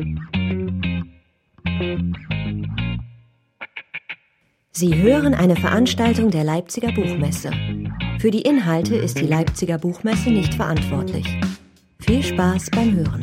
Sie hören eine Veranstaltung der Leipziger Buchmesse. Für die Inhalte ist die Leipziger Buchmesse nicht verantwortlich. Viel Spaß beim Hören.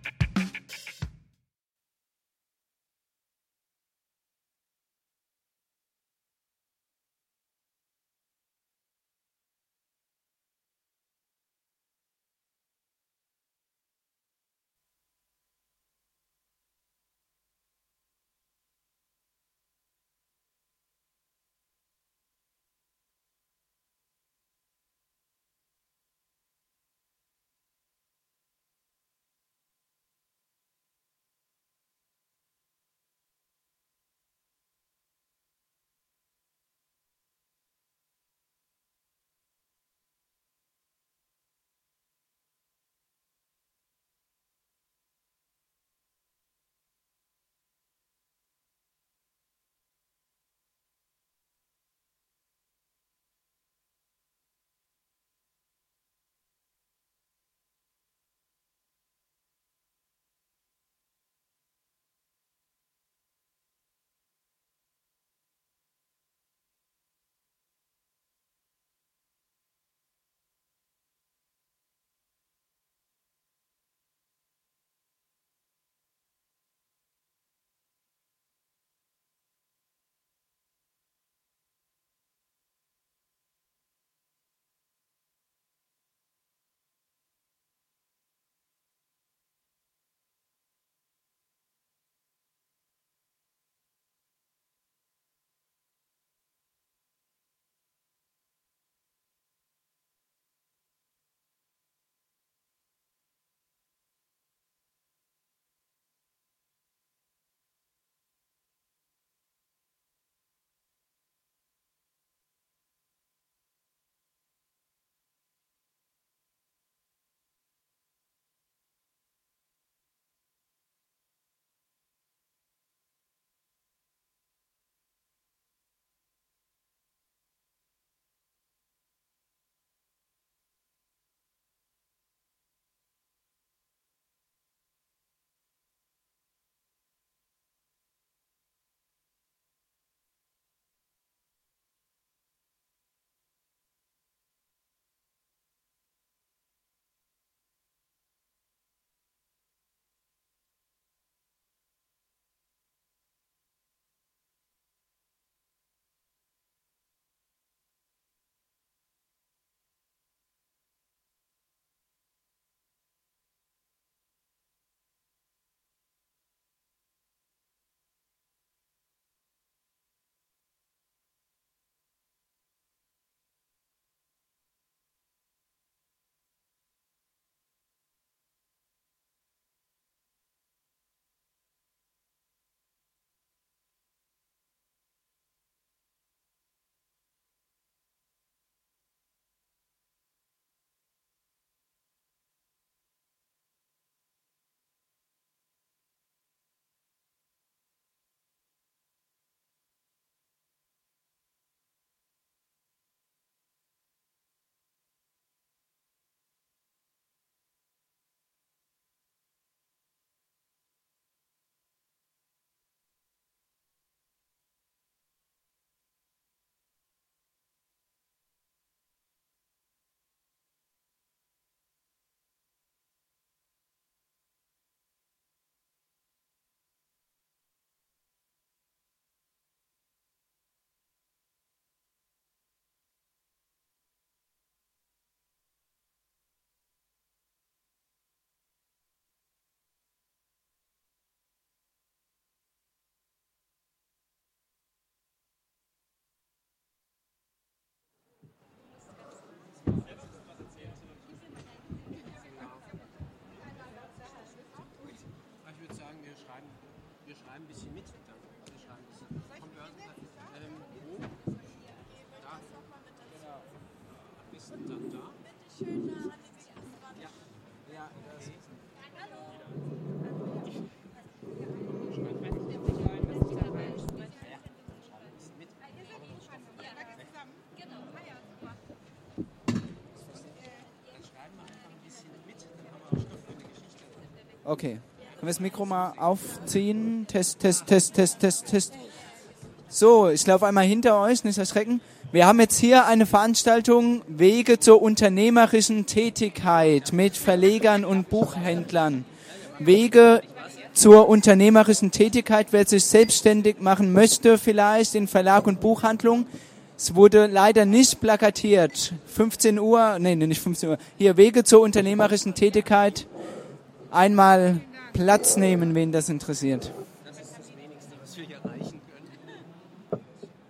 Ein bisschen mit. Wir schreiben ein bisschen. Kommt wo? Da. Genau. Bist du dann da? Bitte schön, ja. Ja, das ist. Hallo. Schreib mit. Ja, schreib ein bisschen mit. Genau. Dann schreiben wir einfach ein bisschen mit. Dann haben wir auch Stoff für eine Geschichte. Okay. wir das Mikro mal aufziehen? Test. So, ich laufe einmal hinter euch, nicht erschrecken. Wir haben jetzt hier eine Veranstaltung Wege zur unternehmerischen Tätigkeit mit Verlegern und Buchhändlern. Wege zur unternehmerischen Tätigkeit, wer sich selbstständig machen möchte, vielleicht in Verlag und Buchhandlung. Es wurde leider nicht plakatiert. 15 Uhr, nicht 15 Uhr. Hier, Wege zur unternehmerischen Tätigkeit. Einmal Platz nehmen, wen das interessiert. Das ist das Wenigste, was wir hier erreichen können.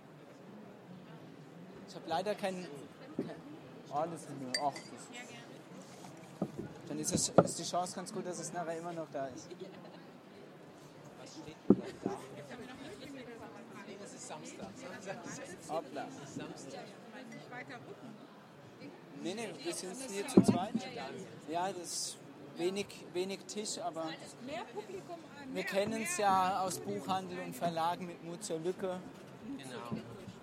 Ich habe leider kein alles nur. Ach, dann ist die Chance ganz gut, dass es nachher immer noch da ist. Was steht denn da? Nee, das ist Samstag. Hoppla. Das ist Samstag. Nee, wir sind hier zu zweit. Ja, das ist wenig Tisch, aber wir kennen es ja aus Buchhandel und Verlagen mit Mut zur Lücke. Genau.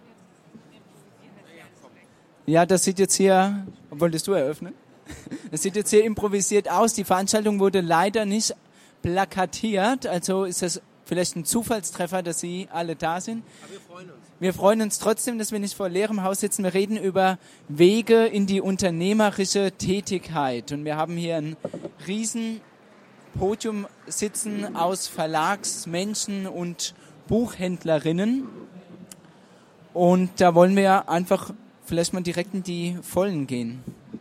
Ja, das sieht jetzt hier, wolltest du eröffnen? Das sieht jetzt hier improvisiert aus. Die Veranstaltung wurde leider nicht plakatiert, also ist das vielleicht ein Zufallstreffer, dass Sie alle da sind. Aber wir freuen uns. Wir freuen uns trotzdem, dass wir nicht vor leerem Haus sitzen. Wir reden über Wege in die unternehmerische Tätigkeit. Und wir haben hier ein riesen Podium sitzen aus Verlagsmenschen und Buchhändlerinnen. Und da wollen wir einfach vielleicht mal direkt in die Vollen gehen.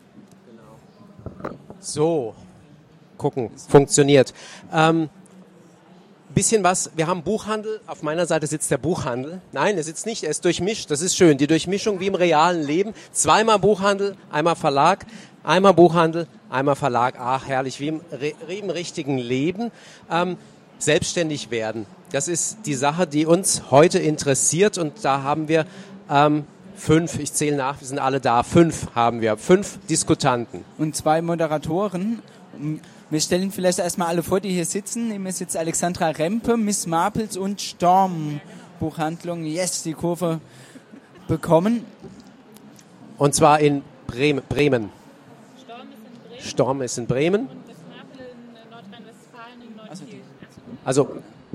So, gucken, funktioniert. Bisschen was, wir haben Buchhandel, auf meiner Seite sitzt der Buchhandel. Nein, er sitzt nicht, er ist durchmischt, das ist schön. Die Durchmischung wie im realen Leben. Zweimal Buchhandel, einmal Verlag, einmal Buchhandel, einmal Verlag. Ach, herrlich, wie im richtigen Leben. Selbstständig werden, das ist die Sache, die uns heute interessiert. Und da haben wir 5, ich zähle nach, wir sind alle da, 5 haben wir, 5 Diskutanten. Und 2 Moderatoren. Wir stellen vielleicht erstmal alle vor, die hier sitzen. Neben mir sitzt Alexandra Rempe, Miss Marples und Storm Buchhandlung. Yes, die Kurve bekommen. Und zwar in Bremen. Storm ist in Bremen. Und Miss Marple in Nordrhein-Westfalen in Neunkirchen. also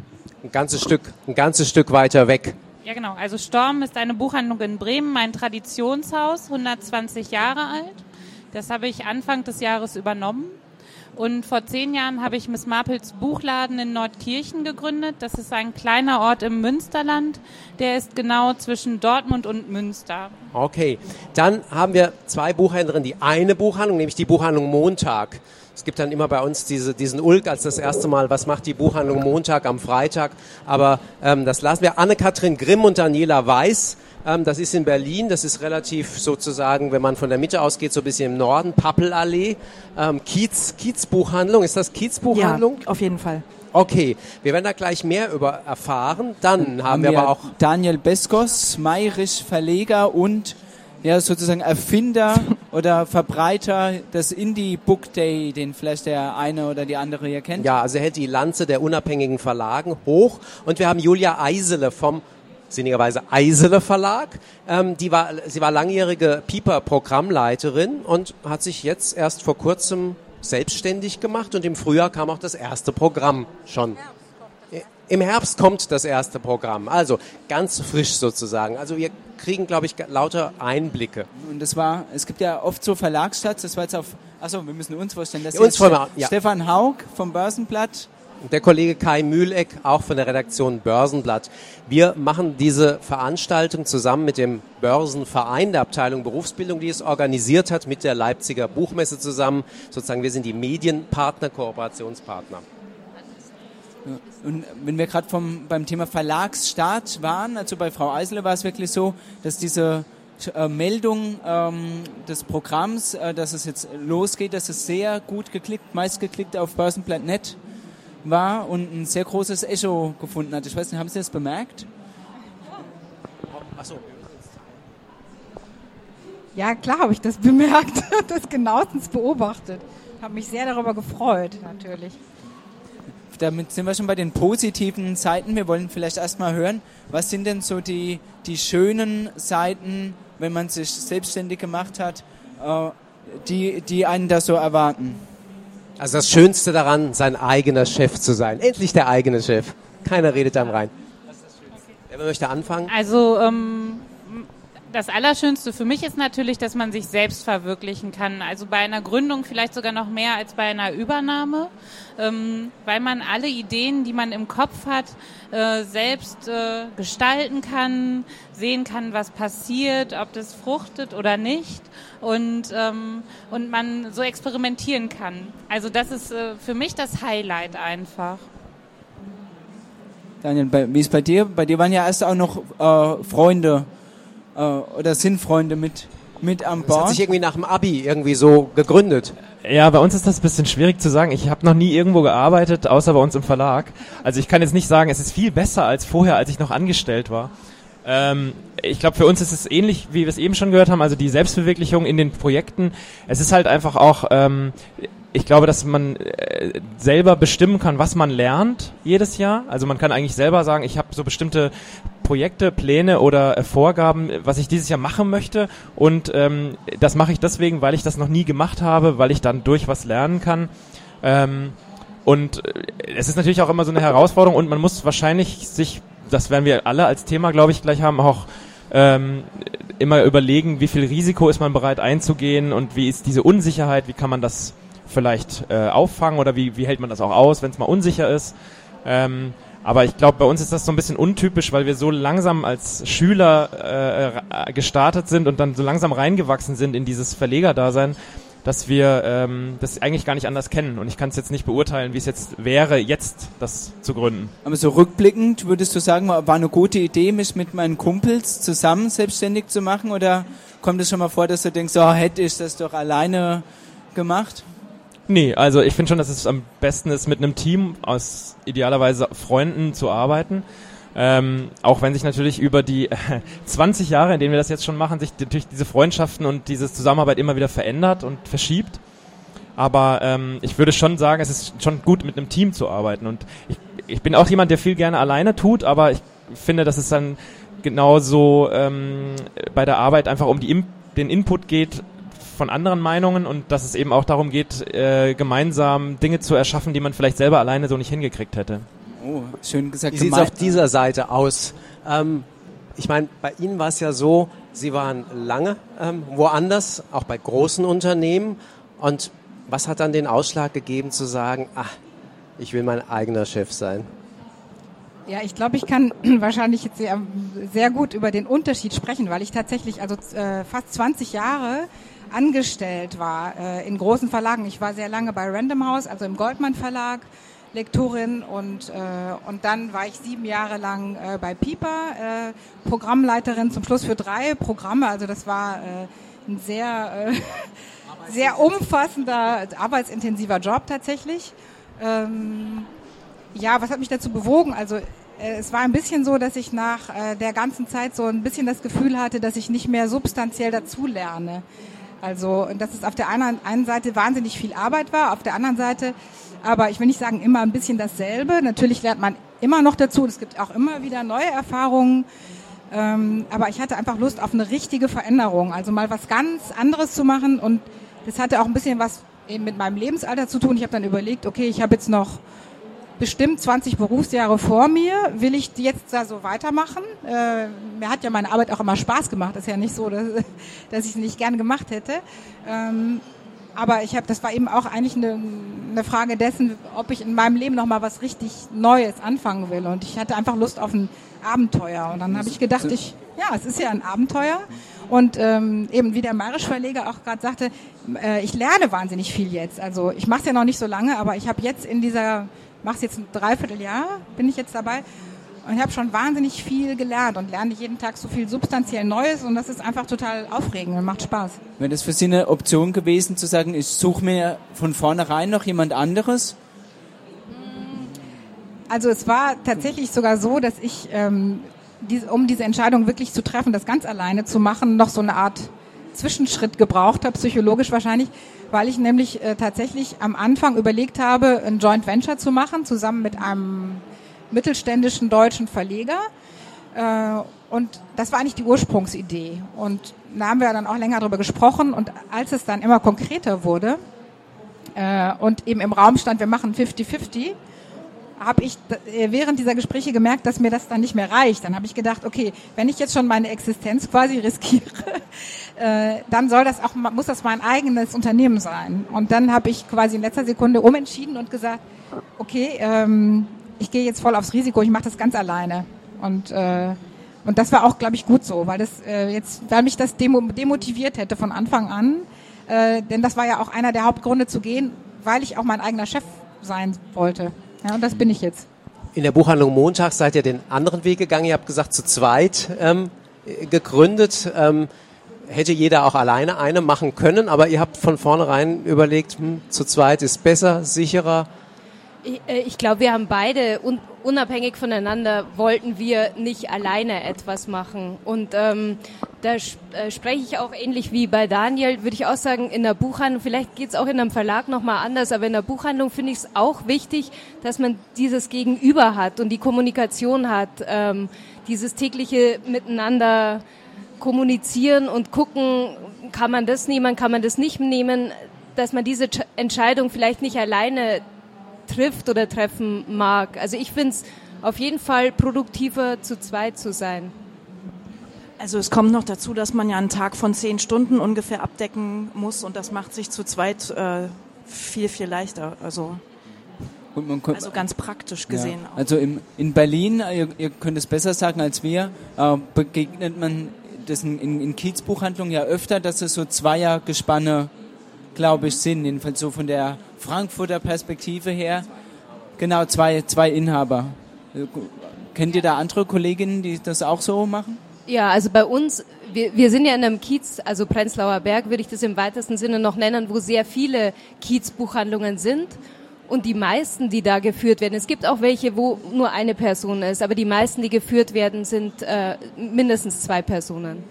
ein ganzes Stück weiter weg. Ja, genau. Also Storm ist eine Buchhandlung in Bremen, ein Traditionshaus, 120 Jahre alt. Das habe ich Anfang des Jahres übernommen. Und vor 10 Jahren habe ich Miss Marples Buchladen in Nordkirchen gegründet. Das ist ein kleiner Ort im Münsterland. Der ist genau zwischen Dortmund und Münster. Okay, dann haben wir 2 Buchhändlerinnen, die eine Buchhandlung, nämlich die Buchhandlung Montag. Es gibt dann immer bei uns diesen Ulk als das erste Mal, was macht die Buchhandlung Montag am Freitag. Aber das lassen wir. Anne-Kathrin Grimm und Daniela Weiß. Das ist in Berlin, das ist relativ sozusagen, wenn man von der Mitte ausgeht, so ein bisschen im Norden, Pappelallee, Kiezbuchhandlung. Ist das Kiezbuchhandlung? Ja, auf jeden Fall. Okay, wir werden da gleich mehr über erfahren. Dann haben wir aber auch Daniel Beskos, Mayrisch Verleger und ja sozusagen Erfinder oder Verbreiter des Indie Book Day, den vielleicht der eine oder die andere hier kennt. ja, also er hält die Lanze der unabhängigen Verlagen hoch. Und wir haben Julia Eisele vom sinnigerweise Eisele Verlag. Sie war langjährige Piper-Programmleiterin und hat sich jetzt erst vor kurzem selbstständig gemacht und im Frühjahr kam auch das erste Programm schon. Im Herbst kommt das erste Programm, also ganz frisch sozusagen. Also wir kriegen, glaube ich, lauter Einblicke. Und es gibt ja oft so Verlagsstarts, das war jetzt wir müssen uns vorstellen, das Uns ist wollen wir, ja. Stefan Haug vom Börsenblatt. Der Kollege Kai Mühleck, auch von der Redaktion Börsenblatt. Wir machen diese Veranstaltung zusammen mit dem Börsenverein der Abteilung Berufsbildung, die es organisiert hat, mit der Leipziger Buchmesse zusammen. Sozusagen, wir sind die Medienpartner, Kooperationspartner. Und wenn wir gerade beim Thema Verlagsstart waren, also bei Frau Eisele war es wirklich so, dass diese Meldung des Programms, dass es jetzt losgeht, dass es sehr gut geklickt, meist geklickt auf Börsenblatt.net war und ein sehr großes Echo gefunden hat. Ich weiß nicht, haben Sie das bemerkt? Ach so. Ja, klar habe ich das bemerkt, das genauestens beobachtet. Habe mich sehr darüber gefreut, natürlich. Damit sind wir schon bei den positiven Seiten. Wir wollen vielleicht erstmal hören, was sind denn so die schönen Seiten, wenn man sich selbstständig gemacht hat, die einen da so erwarten? Also das Schönste daran, sein eigener Chef zu sein. Endlich der eigene Chef. Keiner redet einem rein. Wer möchte anfangen? Also das Allerschönste für mich ist natürlich, dass man sich selbst verwirklichen kann. Also bei einer Gründung vielleicht sogar noch mehr als bei einer Übernahme, weil man alle Ideen, die man im Kopf hat, selbst gestalten kann, sehen kann, was passiert, ob das fruchtet oder nicht und man so experimentieren kann. Also das ist für mich das Highlight einfach. Daniel, wie ist bei dir? Bei dir waren ja erst auch noch Freunde oder sind Freunde mit an Bord. Das hat sich irgendwie nach dem Abi irgendwie so gegründet. Ja, bei uns ist das ein bisschen schwierig zu sagen. Ich habe noch nie irgendwo gearbeitet, außer bei uns im Verlag. Also ich kann jetzt nicht sagen, es ist viel besser als vorher, als ich noch angestellt war. Ich glaube, für uns ist es ähnlich, wie wir es eben schon gehört haben, also die Selbstverwirklichung in den Projekten. Es ist halt einfach auch, ich glaube, dass man selber bestimmen kann, was man lernt jedes Jahr. Also man kann eigentlich selber sagen, ich habe so bestimmte Projekte, Pläne oder Vorgaben, was ich dieses Jahr machen möchte und das mache ich deswegen, weil ich das noch nie gemacht habe, weil ich dann durch was lernen kann. Und es ist natürlich auch immer so eine Herausforderung und man muss wahrscheinlich sich, das werden wir alle als Thema, glaube ich, gleich haben, auch immer überlegen, wie viel Risiko ist man bereit einzugehen und wie ist diese Unsicherheit, wie kann man das vielleicht auffangen oder wie hält man das auch aus, wenn es mal unsicher ist. Aber ich glaube, bei uns ist das so ein bisschen untypisch, weil wir so langsam als Schüler gestartet sind und dann so langsam reingewachsen sind in dieses Verlegerdasein, dass wir das eigentlich gar nicht anders kennen. Und ich kann es jetzt nicht beurteilen, wie es jetzt wäre, jetzt das zu gründen. Aber so rückblickend, würdest du sagen, war eine gute Idee, mich mit meinen Kumpels zusammen selbstständig zu machen? Oder kommt es schon mal vor, dass du denkst, oh, hätte ich das doch alleine gemacht? Nee, also ich finde schon, dass es am besten ist, mit einem Team aus idealerweise Freunden zu arbeiten. Auch wenn sich natürlich über die 20 Jahre, in denen wir das jetzt schon machen, sich natürlich diese Freundschaften und diese Zusammenarbeit immer wieder verändert und verschiebt. Aber ich würde schon sagen, es ist schon gut, mit einem Team zu arbeiten. Und ich bin auch jemand, der viel gerne alleine tut, aber ich finde, dass es dann genauso bei der Arbeit einfach um den Input geht von anderen Meinungen und dass es eben auch darum geht, gemeinsam Dinge zu erschaffen, die man vielleicht selber alleine so nicht hingekriegt hätte. Oh, schön gesagt. Wie sieht es auf dieser Seite aus? Ich meine, bei Ihnen war es ja so, Sie waren lange woanders, auch bei großen Unternehmen. Und was hat dann den Ausschlag gegeben zu sagen, ich will mein eigener Chef sein? Ja, ich glaube, ich kann wahrscheinlich jetzt sehr gut über den Unterschied sprechen, weil ich tatsächlich fast 20 Jahre angestellt war in großen Verlagen. Ich war sehr lange bei Random House, also im Goldmann Verlag, Lektorin und dann war ich 7 Jahre lang bei Piper, Programmleiterin zum Schluss für 3 Programme. Also das war ein sehr umfassender, arbeitsintensiver Job tatsächlich. Ja, was hat mich dazu bewogen? Also es war ein bisschen so, dass ich nach der ganzen Zeit so ein bisschen das Gefühl hatte, dass ich nicht mehr substanziell dazulerne. Also, dass es auf der einen Seite wahnsinnig viel Arbeit war, auf der anderen Seite, aber ich will nicht sagen immer ein bisschen dasselbe. Natürlich lernt man immer noch dazu und es gibt auch immer wieder neue Erfahrungen. Aber ich hatte einfach Lust auf eine richtige Veränderung, also mal was ganz anderes zu machen und das hatte auch ein bisschen was eben mit meinem Lebensalter zu tun. Ich habe dann überlegt, okay, ich habe jetzt noch bestimmt 20 Berufsjahre vor mir, will ich die jetzt da so weitermachen? Mir hat ja meine Arbeit auch immer Spaß gemacht, ist ja nicht so, dass ich es nicht gern gemacht hätte. Aber das war eben auch eigentlich eine Frage dessen, ob ich in meinem Leben noch mal was richtig Neues anfangen will. Und ich hatte einfach Lust auf ein Abenteuer. Und dann habe ich gedacht, es ist ja ein Abenteuer. Und eben wie der Marisch Verleger auch gerade sagte, ich lerne wahnsinnig viel jetzt. Also ich mache es ja noch nicht so lange, aber ich habe jetzt mache es jetzt ein Dreivierteljahr, bin ich jetzt dabei und ich habe schon wahnsinnig viel gelernt und lerne jeden Tag so viel substanziell Neues und das ist einfach total aufregend und macht Spaß. Wäre das für Sie eine Option gewesen, zu sagen, ich suche mir von vornherein noch jemand anderes? Also es war tatsächlich sogar so, dass ich, um diese Entscheidung wirklich zu treffen, das ganz alleine zu machen, noch so eine Art Zwischenschritt gebraucht habe, psychologisch wahrscheinlich, weil ich nämlich tatsächlich am Anfang überlegt habe, ein Joint Venture zu machen, zusammen mit einem mittelständischen deutschen Verleger. Und das war eigentlich die Ursprungsidee. Und da haben wir dann auch länger darüber gesprochen. Und als es dann immer konkreter wurde, und eben im Raum stand, wir machen 50-50, habe ich während dieser Gespräche gemerkt, dass mir das dann nicht mehr reicht. Dann habe ich gedacht, okay, wenn ich jetzt schon meine Existenz quasi riskiere, dann muss das mein eigenes Unternehmen sein. Und dann habe ich quasi in letzter Sekunde umentschieden und gesagt, okay, ich gehe jetzt voll aufs Risiko, ich mache das ganz alleine. Und das war auch, glaube ich, gut so, weil mich das demotiviert hätte von Anfang an. Denn das war ja auch einer der Hauptgründe zu gehen, weil ich auch mein eigener Chef sein wollte. Ja, und das bin ich jetzt. In der Buchhandlung Montag seid ihr den anderen Weg gegangen. Ihr habt gesagt, zu zweit gegründet. Hätte jeder auch alleine eine machen können, aber ihr habt von vornherein überlegt, zu zweit ist besser, sicherer. Ich glaube, wir haben beide, unabhängig voneinander, wollten wir nicht alleine etwas machen. Und da spreche ich auch ähnlich wie bei Daniel, würde ich auch sagen, in der Buchhandlung, vielleicht geht es auch in einem Verlag nochmal anders, aber in der Buchhandlung finde ich es auch wichtig, dass man dieses Gegenüber hat und die Kommunikation hat, dieses tägliche Miteinander kommunizieren und gucken, kann man das nehmen, kann man das nicht nehmen, dass man diese Entscheidung vielleicht nicht alleine trifft oder treffen mag. Also ich finde es auf jeden Fall produktiver, zu zweit zu sein. Also es kommt noch dazu, dass man ja einen Tag von 10 Stunden ungefähr abdecken muss und das macht sich zu zweit viel, viel leichter. Also ganz praktisch gesehen. Ja. Also in Berlin, ihr könnt es besser sagen als wir, begegnet man das in Kiezbuchhandlungen ja öfter, dass es so Zweiergespanne, glaube ich, sind. Jedenfalls so von der Frankfurter Perspektive her. Genau, zwei Inhaber. Kennt ihr da andere Kolleginnen, die das auch so machen? Ja, also bei uns, wir sind ja in einem Kiez, also Prenzlauer Berg würde ich das im weitesten Sinne noch nennen, wo sehr viele Kiezbuchhandlungen sind. Und die meisten, die da geführt werden, es gibt auch welche, wo nur eine Person ist, aber die meisten, die geführt werden, sind mindestens 2 Personen.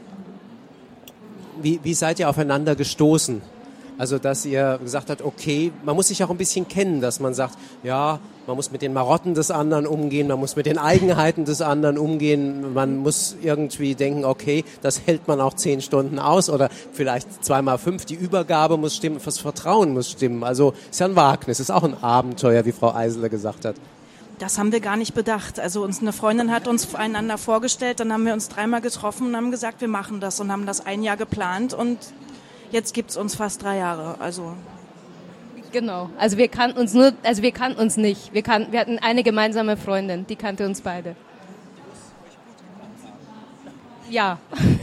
Wie seid ihr aufeinander gestoßen? Also, dass ihr gesagt habt, okay, man muss sich auch ein bisschen kennen, dass man sagt, ja, man muss mit den Marotten des anderen umgehen, man muss mit den Eigenheiten des anderen umgehen, man muss irgendwie denken, okay, das hält man auch 10 Stunden aus oder vielleicht 2x5, die Übergabe muss stimmen, das Vertrauen muss stimmen. Also, ist ja ein Wagnis, ist auch ein Abenteuer, wie Frau Eisler gesagt hat. Das haben wir gar nicht bedacht. Also eine Freundin hat uns einander vorgestellt, dann haben wir uns 3-mal getroffen und haben gesagt, wir machen das und haben das 1 Jahr geplant und jetzt gibt's uns fast 3 Jahre, also. Genau. Also wir kannten uns nicht. Wir hatten eine gemeinsame Freundin, die kannte uns beide. Ja.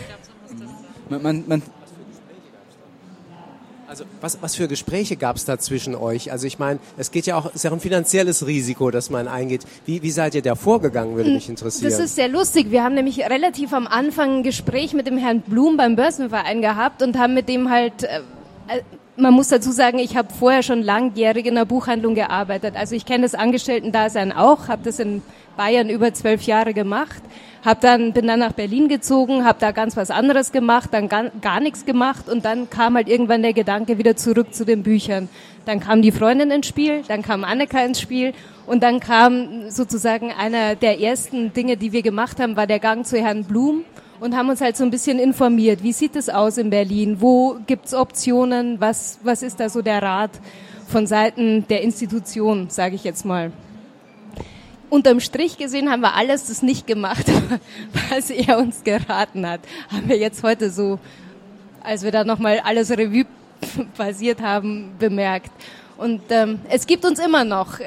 Also was für Gespräche gab es da zwischen euch? Also ich meine, es ist ja auch ein finanzielles Risiko, das man eingeht. Wie seid ihr da vorgegangen, würde mich interessieren. Das ist sehr lustig. Wir haben nämlich relativ am Anfang ein Gespräch mit dem Herrn Blum beim Börsenverein gehabt und haben mit dem halt, man muss dazu sagen, ich habe vorher schon langjährig in der Buchhandlung gearbeitet. Also ich kenne das Angestellten-Dasein auch, habe das in Bayern über 12 Jahre gemacht. Bin dann nach Berlin gezogen, habe da ganz was anderes gemacht, dann gar nichts gemacht und dann kam halt irgendwann der Gedanke wieder zurück zu den Büchern. Dann kam die Freundin ins Spiel, dann kam Annika ins Spiel und dann kam sozusagen einer der ersten Dinge, die wir gemacht haben, war der Gang zu Herrn Blum und haben uns halt so ein bisschen informiert. Wie sieht es aus in Berlin? Wo gibt's Optionen? Was ist da so der Rat von Seiten der Institution, sage ich jetzt mal? Unterm Strich gesehen haben wir alles das nicht gemacht, was er uns geraten hat. Haben wir jetzt heute so, als wir da nochmal alles Revue passiert haben, bemerkt. Und es gibt uns immer noch.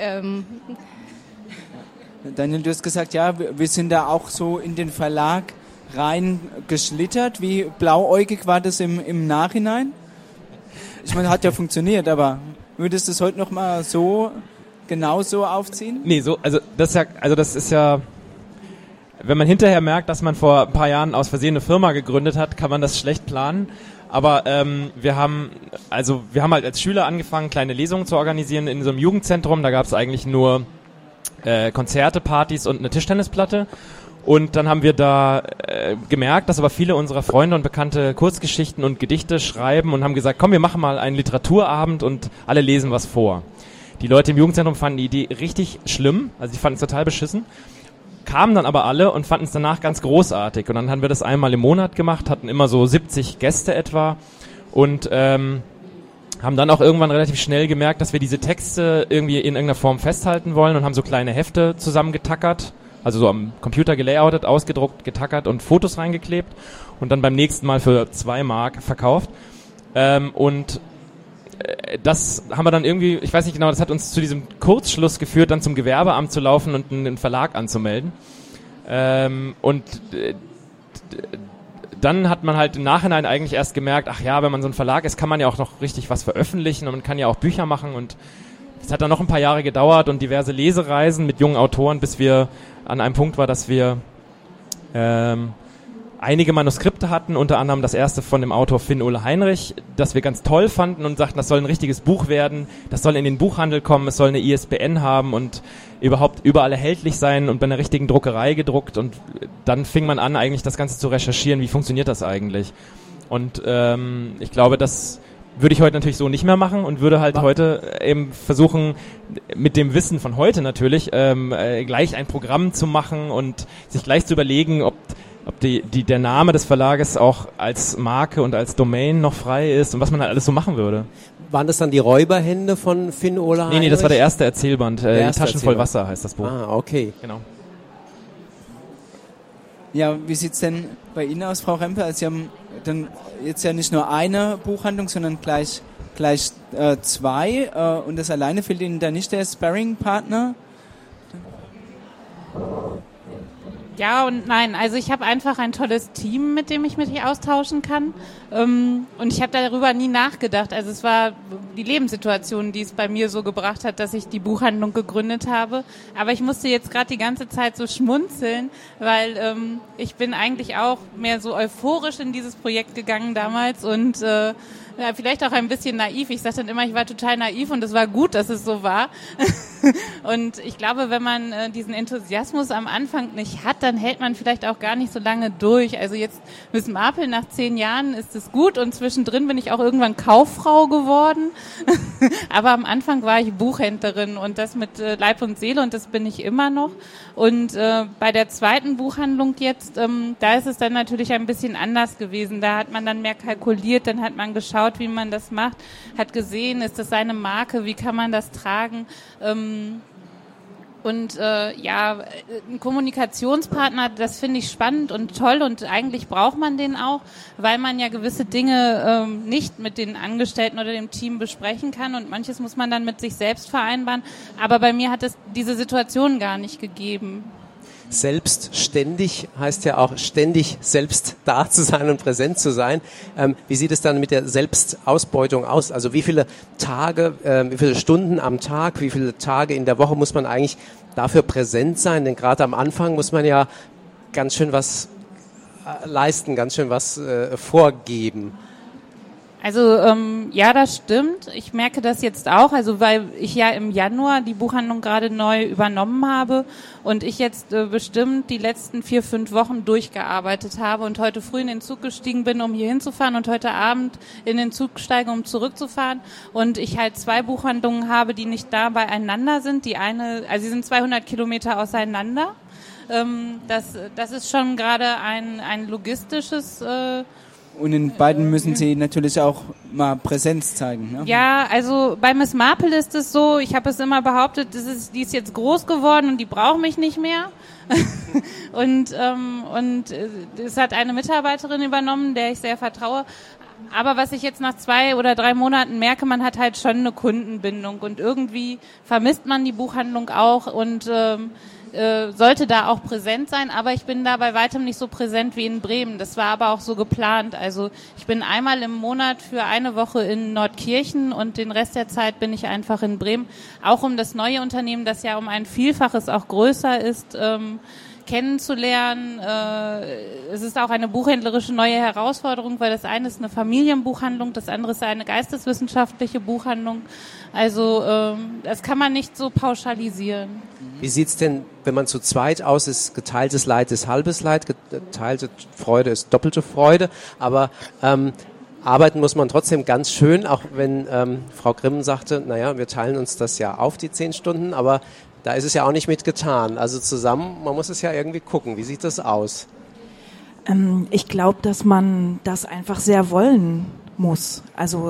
Daniel, du hast gesagt, ja, wir sind da auch so in den Verlag rein geschlittert. Wie blauäugig war das im Nachhinein? Ich meine, hat ja funktioniert, aber würdest du es heute nochmal so genauso aufziehen? Nee, das ist ja, wenn man hinterher merkt, dass man vor ein paar Jahren aus Versehen eine Firma gegründet hat, kann man das schlecht planen. Aber wir haben halt als Schüler angefangen, kleine Lesungen zu organisieren in so einem Jugendzentrum. Da gab es eigentlich nur Konzerte, Partys und eine Tischtennisplatte. Und dann haben wir da gemerkt, dass aber viele unserer Freunde und Bekannte Kurzgeschichten und Gedichte schreiben und haben gesagt, komm, wir machen mal einen Literaturabend und alle lesen was vor. Die Leute im Jugendzentrum fanden die Idee richtig schlimm, also die fanden es total beschissen, kamen dann aber alle und fanden es danach ganz großartig. Und dann haben wir das einmal im Monat gemacht, hatten immer so 70 Gäste etwa und haben dann auch irgendwann relativ schnell gemerkt, dass wir diese Texte irgendwie in irgendeiner Form festhalten wollen und haben so kleine Hefte zusammengetackert, also so am Computer gelayoutet, ausgedruckt, getackert und Fotos reingeklebt und dann beim nächsten Mal für 2 Mark verkauft. Das haben wir dann irgendwie, ich weiß nicht genau, das hat uns zu diesem Kurzschluss geführt, dann zum Gewerbeamt zu laufen und einen Verlag anzumelden. Dann hat man halt im Nachhinein eigentlich erst gemerkt, ach ja, wenn man so ein Verlag ist, kann man ja auch noch richtig was veröffentlichen und man kann ja auch Bücher machen und es hat dann noch ein paar Jahre gedauert und diverse Lesereisen mit jungen Autoren, bis wir an einem Punkt war, dass wir einige Manuskripte hatten, unter anderem das erste von dem Autor Finn-Ole Heinrich, das wir ganz toll fanden und sagten, das soll ein richtiges Buch werden, das soll in den Buchhandel kommen, es soll eine ISBN haben und überhaupt überall erhältlich sein und bei einer richtigen Druckerei gedruckt und dann fing man an, eigentlich das Ganze zu recherchieren, wie funktioniert das eigentlich. Und ich glaube, das würde ich heute natürlich so nicht mehr machen und würde halt heute eben versuchen, mit dem Wissen von heute natürlich gleich ein Programm zu machen und sich gleich zu überlegen, ob der Name des Verlages auch als Marke und als Domain noch frei ist und was man halt alles so machen würde. Waren das dann die Räuberhände von Finn-Ole Heinrich? Nee, das war der erste Erzählband. Die Taschen voll Wasser heißt das Buch. Ah, okay. Genau. Ja, wie sieht's denn bei Ihnen aus, Frau Rempe? Also Sie haben dann jetzt ja nicht nur eine Buchhandlung, sondern gleich 2 und das alleine fehlt Ihnen da nicht der Sparring-Partner? Ja und nein. Also ich habe einfach ein tolles Team, mit dem ich mich austauschen kann. Und ich habe darüber nie nachgedacht. Also es war die Lebenssituation, die es bei mir so gebracht hat, dass ich die Buchhandlung gegründet habe. Aber ich musste jetzt gerade die ganze Zeit so schmunzeln, weil ich bin eigentlich auch mehr so euphorisch in dieses Projekt gegangen damals und ja, vielleicht auch ein bisschen naiv. Ich sage dann immer, ich war total naiv und es war gut, dass es so war. Und ich glaube, wenn man diesen Enthusiasmus am Anfang nicht hat, dann hält man vielleicht auch gar nicht so lange durch. Also jetzt Miss Marple nach 10 Jahren ist es gut und zwischendrin bin ich auch irgendwann Kauffrau geworden. Aber am Anfang war ich Buchhändlerin und das mit Leib und Seele und das bin ich immer noch. Und bei der zweiten Buchhandlung jetzt, da ist es dann natürlich ein bisschen anders gewesen. Da hat man dann mehr kalkuliert, dann hat man geschaut, wie man das macht, hat gesehen, ist das eine Marke, wie kann man das tragen? Ja, ein Kommunikationspartner, das finde ich spannend und toll und eigentlich braucht man den auch, weil man ja gewisse Dinge nicht mit den Angestellten oder dem Team besprechen kann und manches muss man dann mit sich selbst vereinbaren. Aber bei mir hat es diese Situation gar nicht gegeben. Selbstständig heißt ja auch ständig selbst da zu sein und präsent zu sein. Wie sieht es dann mit der Selbstausbeutung aus? Also wie viele Tage, wie viele Stunden am Tag, wie viele Tage in der Woche muss man eigentlich dafür präsent sein? Denn gerade am Anfang muss man ja ganz schön was leisten, ganz schön was vorgeben. Also ja, das stimmt. Ich merke das jetzt auch, also weil ich ja im Januar die Buchhandlung gerade neu übernommen habe und ich jetzt bestimmt die letzten 4-5 Wochen durchgearbeitet habe und heute früh in den Zug gestiegen bin, um hier hinzufahren und heute Abend in den Zug steige, um zurückzufahren und ich halt 2 Buchhandlungen habe, die nicht da beieinander sind. Die eine, also sie sind 200 Kilometer auseinander. Das ist schon gerade ein logistisches Und in beiden müssen Sie natürlich auch mal Präsenz zeigen. Ne? Ja, also bei Miss Marple ist es so, ich habe es immer behauptet, die ist jetzt groß geworden und die braucht mich nicht mehr. und es hat eine Mitarbeiterin übernommen, der ich sehr vertraue. Aber was ich jetzt nach 2 oder 3 Monaten merke, man hat halt schon eine Kundenbindung und irgendwie vermisst man die Buchhandlung auch und sollte da auch präsent sein, aber ich bin da bei weitem nicht so präsent wie in Bremen. Das war aber auch so geplant. Also ich bin einmal im Monat für eine Woche in Nordkirchen und den Rest der Zeit bin ich einfach in Bremen. Auch um das neue Unternehmen, das ja um ein Vielfaches auch größer ist, kennenzulernen. Es ist auch eine buchhändlerische neue Herausforderung, weil das eine ist eine Familienbuchhandlung, das andere ist eine geisteswissenschaftliche Buchhandlung. Also das kann man nicht so pauschalisieren. Wie sieht's denn, wenn man zu zweit aus ist, geteiltes Leid ist halbes Leid, geteilte Freude ist doppelte Freude, aber arbeiten muss man trotzdem ganz schön, auch wenn Frau Grimm sagte, naja, wir teilen uns das ja auf, die 10 Stunden, aber da ist es ja auch nicht mit getan. Also zusammen, man muss es ja irgendwie gucken. Wie sieht das aus? Ich glaube, dass man das einfach sehr wollen muss. Also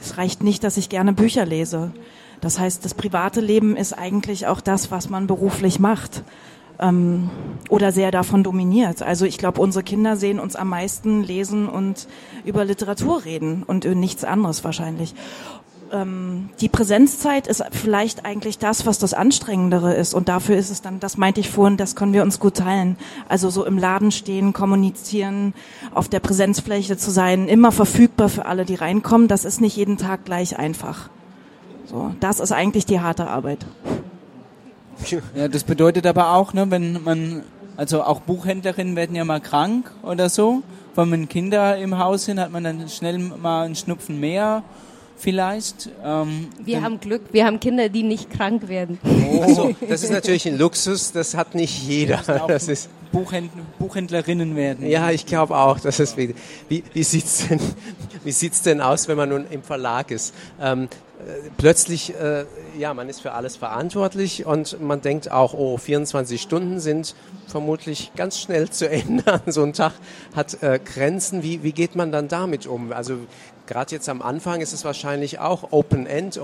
Es reicht nicht, dass ich gerne Bücher lese. Das heißt, das private Leben ist eigentlich auch das, was man beruflich macht. Oder sehr davon dominiert. Also ich glaube, unsere Kinder sehen uns am meisten lesen und über Literatur reden und nichts anderes wahrscheinlich. Die Präsenzzeit ist vielleicht eigentlich das, was das Anstrengendere ist. Und dafür ist es dann, das meinte ich vorhin, das können wir uns gut teilen. Also so im Laden stehen, kommunizieren, auf der Präsenzfläche zu sein, immer verfügbar für alle, die reinkommen, das ist nicht jeden Tag gleich einfach. So, das ist eigentlich die harte Arbeit. Ja, das bedeutet aber auch, ne, wenn man, also auch Buchhändlerinnen werden ja mal krank oder so. Wenn man Kinder im Haus sind, hat man dann schnell mal einen Schnupfen mehr vielleicht. Wir haben Glück, wir haben Kinder, die nicht krank werden. Oh, so, das ist natürlich ein Luxus, das hat nicht jeder. Das ist Buchhändlerinnen werden. Ja, ich glaube auch, das ist wie sieht's denn aus, wenn man nun im Verlag ist? Plötzlich, man ist für alles verantwortlich und man denkt auch, 24 Stunden sind vermutlich ganz schnell zu ändern. So ein Tag hat Grenzen. Wie geht man dann damit um? Also gerade jetzt am Anfang ist es wahrscheinlich auch Open-End.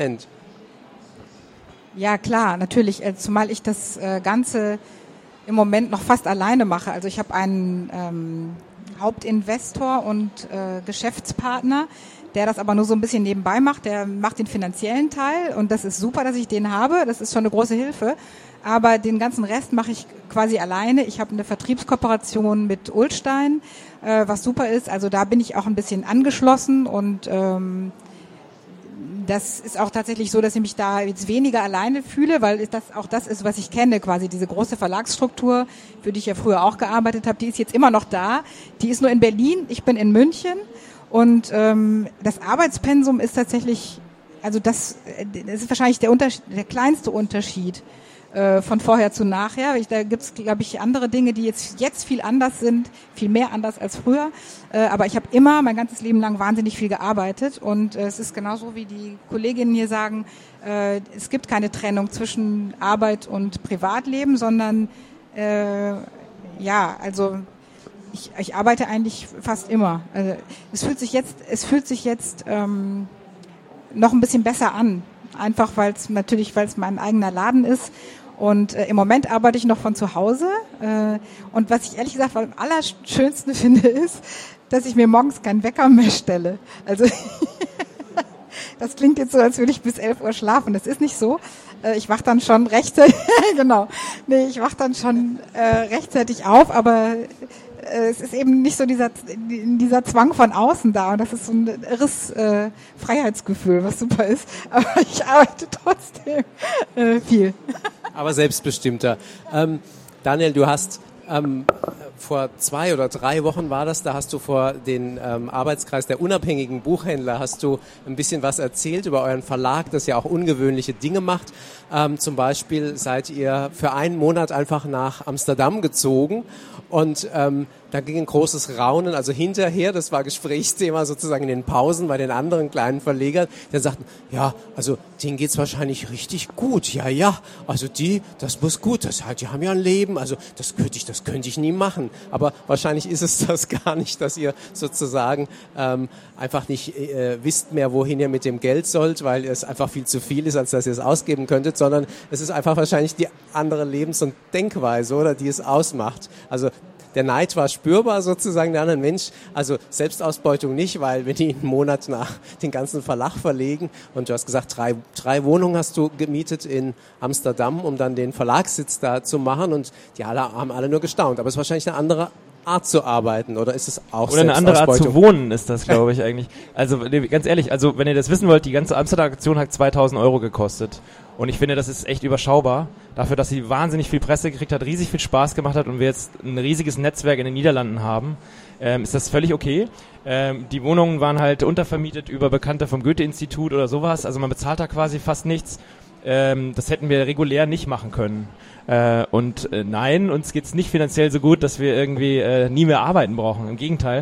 Ja, klar, natürlich. Zumal ich das Ganze im Moment noch fast alleine mache. Also ich habe einen Hauptinvestor und Geschäftspartner, der das aber nur so ein bisschen nebenbei macht. Der macht den finanziellen Teil und das ist super, dass ich den habe. Das ist schon eine große Hilfe. Aber den ganzen Rest mache ich quasi alleine. Ich habe eine Vertriebskooperation mit Ullstein, was super ist. Also da bin ich auch ein bisschen angeschlossen und das ist auch tatsächlich so, dass ich mich da jetzt weniger alleine fühle, weil das auch das ist, was ich kenne, quasi diese große Verlagsstruktur, für die ich ja früher auch gearbeitet habe, die ist jetzt immer noch da. Die ist nur in Berlin, ich bin in München und das Arbeitspensum ist tatsächlich, also das ist wahrscheinlich der kleinste Unterschied von vorher zu nachher. Da gibt's, glaube ich, andere Dinge, die jetzt viel anders sind, viel mehr anders als früher. Aber ich habe immer mein ganzes Leben lang wahnsinnig viel gearbeitet und es ist genauso, wie die Kolleginnen hier sagen, es gibt keine Trennung zwischen Arbeit und Privatleben, sondern also ich arbeite eigentlich fast immer. Also es fühlt sich jetzt noch ein bisschen besser an. Einfach weil es mein eigener Laden ist. Und im Moment arbeite ich noch von zu Hause. Und was ich ehrlich gesagt am allerschönsten finde, ist, dass ich mir morgens keinen Wecker mehr stelle. Also das klingt jetzt so, als würde ich bis 11 Uhr schlafen. Das ist nicht so. Ich wach dann schon rechtzeitig, ich wach dann schon rechtzeitig auf, aber es ist eben nicht so dieser Zwang von außen da und das ist so ein irres Freiheitsgefühl, was super ist. Aber ich arbeite trotzdem viel. Aber selbstbestimmter. Daniel, du hast vor 2 oder 3 Wochen war das, da hast du vor den Arbeitskreis der unabhängigen Buchhändler hast du ein bisschen was erzählt über euren Verlag, das ja auch ungewöhnliche Dinge macht. Zum Beispiel seid ihr für einen Monat einfach nach Amsterdam gezogen und da ging ein großes Raunen, also hinterher, das war Gesprächsthema sozusagen in den Pausen bei den anderen kleinen Verlegern, die sagten, ja, also denen geht's wahrscheinlich richtig gut, ja, also das muss gut, die haben ja ein Leben, also das könnte ich nie machen, aber wahrscheinlich ist es das gar nicht, dass ihr sozusagen einfach nicht wisst mehr, wohin ihr mit dem Geld sollt, weil es einfach viel zu viel ist, als dass ihr es ausgeben könntet, sondern es ist einfach wahrscheinlich die andere Lebens- und Denkweise, oder, die es ausmacht. Also der Neid war spürbar sozusagen, der andere Mensch, also Selbstausbeutung nicht, weil wenn die einen Monat nach den ganzen Verlag verlegen und du hast gesagt, drei Wohnungen hast du gemietet in Amsterdam, um dann den Verlagssitz da zu machen und die haben alle nur gestaunt. Aber es ist wahrscheinlich eine andere Art zu arbeiten, oder ist es auch oder eine andere Art zu wohnen ist das, glaube ich, eigentlich. Also ganz ehrlich, also wenn ihr das wissen wollt, die ganze Amsterdam-Aktion hat 2.000 € gekostet. Und ich finde, das ist echt überschaubar. Dafür, dass sie wahnsinnig viel Presse gekriegt hat, riesig viel Spaß gemacht hat und wir jetzt ein riesiges Netzwerk in den Niederlanden haben, ist das völlig okay. Die Wohnungen waren halt untervermietet über Bekannte vom Goethe-Institut oder sowas. Also man bezahlt da quasi fast nichts. Das hätten wir regulär nicht machen können. Nein, uns geht's nicht finanziell so gut, dass wir irgendwie nie mehr arbeiten brauchen. Im Gegenteil.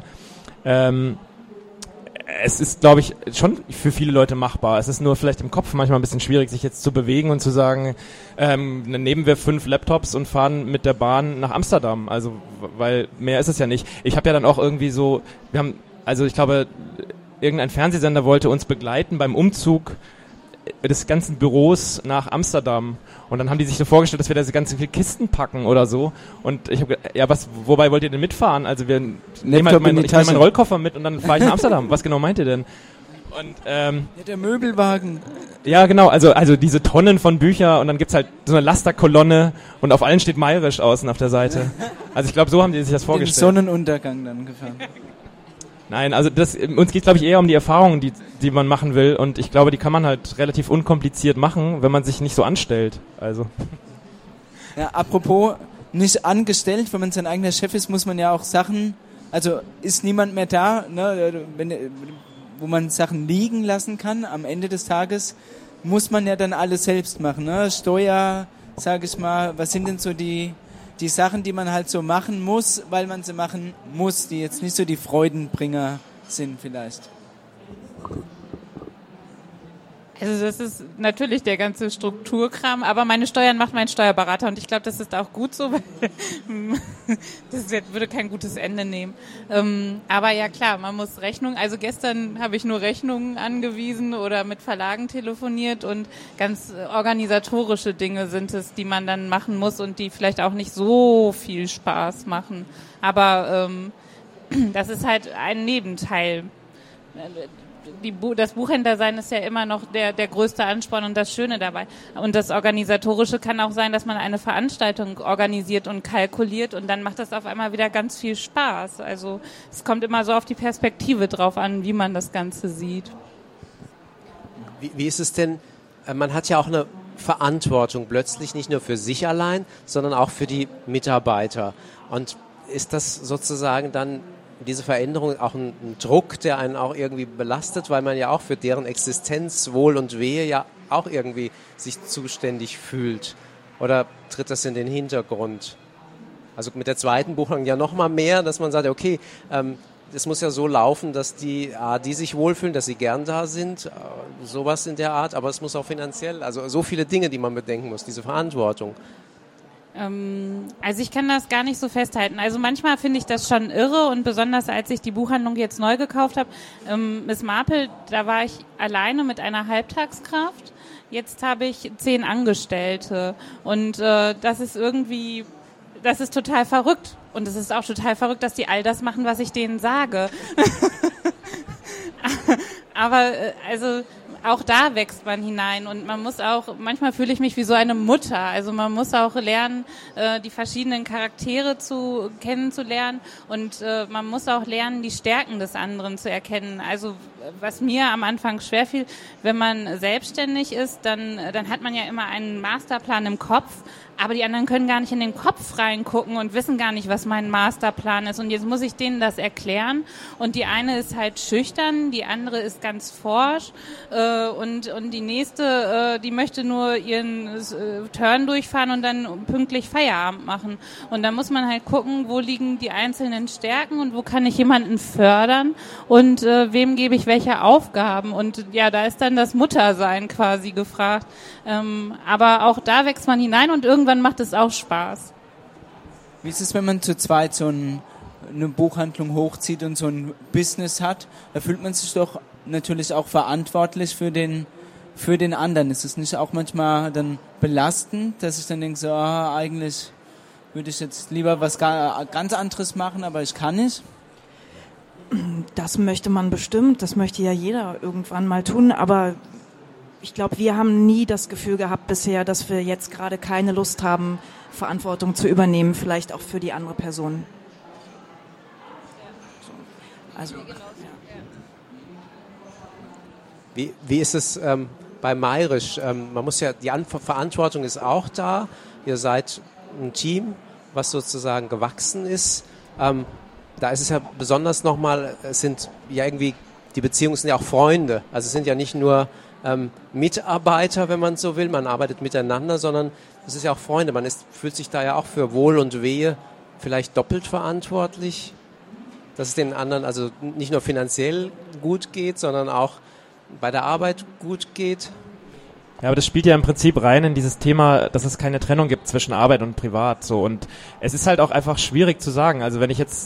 Es ist, glaube ich, schon für viele Leute machbar. Es ist nur vielleicht im Kopf manchmal ein bisschen schwierig, sich jetzt zu bewegen und zu sagen, dann nehmen wir 5 Laptops und fahren mit der Bahn nach Amsterdam. Also, weil mehr ist es ja nicht. Ich habe ja dann auch irgendwie so, ich glaube, irgendein Fernsehsender wollte uns begleiten beim Umzug des ganzen Büros nach Amsterdam. Und dann haben die sich so vorgestellt, dass wir da ganz viele Kisten packen oder so. Und ich habe gesagt, ja, wobei wollt ihr denn mitfahren? Also ich nehme meinen Rollkoffer mit und dann fahre ich nach Amsterdam. Was genau meint ihr denn? Und, der Möbelwagen. Ja, genau, also diese Tonnen von Büchern und dann gibt's halt so eine Lasterkolonne und auf allen steht Mayrisch außen auf der Seite. Also ich glaube, so haben die sich das vorgestellt. Den Sonnenuntergang dann gefahren. Nein, also uns geht, glaube ich, eher um die Erfahrungen, die man machen will, und ich glaube, die kann man halt relativ unkompliziert machen, wenn man sich nicht so anstellt. Also. Ja, apropos nicht angestellt, wenn man sein eigener Chef ist, muss man ja auch Sachen, also ist niemand mehr da, ne, wo man Sachen liegen lassen kann. Am Ende des Tages muss man ja dann alles selbst machen, ne? Steuer, sag ich mal, was sind denn so die Sachen, die man halt so machen muss, weil man sie machen muss, die jetzt nicht so die Freudenbringer sind vielleicht? Also das ist natürlich der ganze Strukturkram, aber meine Steuern macht mein Steuerberater und ich glaube, das ist auch gut so, weil das würde kein gutes Ende nehmen. Aber ja klar, man muss Rechnungen, also gestern habe ich nur Rechnungen angewiesen oder mit Verlagen telefoniert und ganz organisatorische Dinge sind es, die man dann machen muss und die vielleicht auch nicht so viel Spaß machen. Aber das ist halt ein Nebenteil. Das Buchhändlersein ist ja immer noch der größte Ansporn und das Schöne dabei. Und das Organisatorische kann auch sein, dass man eine Veranstaltung organisiert und kalkuliert und dann macht das auf einmal wieder ganz viel Spaß. Also es kommt immer so auf die Perspektive drauf an, wie man das Ganze sieht. Wie ist es denn, man hat ja auch eine Verantwortung plötzlich, nicht nur für sich allein, sondern auch für die Mitarbeiter. Und ist das sozusagen dann diese Veränderung auch ein Druck, der einen auch irgendwie belastet, weil man ja auch für deren Existenz, Wohl und Wehe ja auch irgendwie sich zuständig fühlt? Oder tritt das in den Hintergrund? Also mit der zweiten Buchhandlung ja noch mal mehr, dass man sagt, okay, es muss ja so laufen, dass die sich wohlfühlen, dass sie gern da sind, sowas in der Art, aber es muss auch finanziell, also so viele Dinge, die man bedenken muss, diese Verantwortung. Also ich kann das gar nicht so festhalten. Also manchmal finde ich das schon irre und besonders als ich die Buchhandlung jetzt neu gekauft habe, Miss Marple, da war ich alleine mit einer Halbtagskraft. Jetzt habe ich 10 Angestellte und das ist total verrückt. Und es ist auch total verrückt, dass die all das machen, was ich denen sage. Aber also auch da wächst man hinein und man muss auch, manchmal fühle ich mich wie so eine Mutter, also man muss auch lernen, die verschiedenen Charaktere kennenzulernen und man muss auch lernen, die Stärken des anderen zu erkennen. Also was mir am Anfang schwerfiel, wenn man selbstständig ist, dann hat man ja immer einen Masterplan im Kopf, aber die anderen können gar nicht in den Kopf reingucken und wissen gar nicht, was mein Masterplan ist. Und jetzt muss ich denen das erklären. Und die eine ist halt schüchtern, die andere ist ganz forsch und die nächste, die möchte nur ihren Turn durchfahren und dann pünktlich Feierabend machen. Und da muss man halt gucken, wo liegen die einzelnen Stärken und wo kann ich jemanden fördern und wem gebe ich welche Aufgaben. Und ja, da ist dann das Muttersein quasi gefragt. Aber auch da wächst man hinein und irgendwann macht es auch Spaß. Wie ist es, wenn man zu zweit so eine Buchhandlung hochzieht und so ein Business hat? Da fühlt man sich doch natürlich auch verantwortlich für den anderen. Ist es nicht auch manchmal dann belastend, dass ich dann denke, so, eigentlich würde ich jetzt lieber was ganz anderes machen, aber ich kann nicht? Das möchte man bestimmt, das möchte ja jeder irgendwann mal tun, aber ich glaube, wir haben nie das Gefühl gehabt bisher, dass wir jetzt gerade keine Lust haben, Verantwortung zu übernehmen, vielleicht auch für die andere Person. Also, ja. Wie ist es bei Mayrisch? Man muss ja, die Verantwortung ist auch da. Ihr seid ein Team, was sozusagen gewachsen ist. Da ist es ja besonders nochmal, es sind ja irgendwie, die Beziehungen sind ja auch Freunde. Also es sind ja nicht nur Mitarbeiter, wenn man so will, man arbeitet miteinander, sondern es ist ja auch Freunde. Man fühlt sich da ja auch für Wohl und Wehe vielleicht doppelt verantwortlich, dass es den anderen also nicht nur finanziell gut geht, sondern auch bei der Arbeit gut geht. Ja, aber das spielt ja im Prinzip rein in dieses Thema, dass es keine Trennung gibt zwischen Arbeit und Privat, so. Und es ist halt auch einfach schwierig zu sagen. Also wenn ich jetzt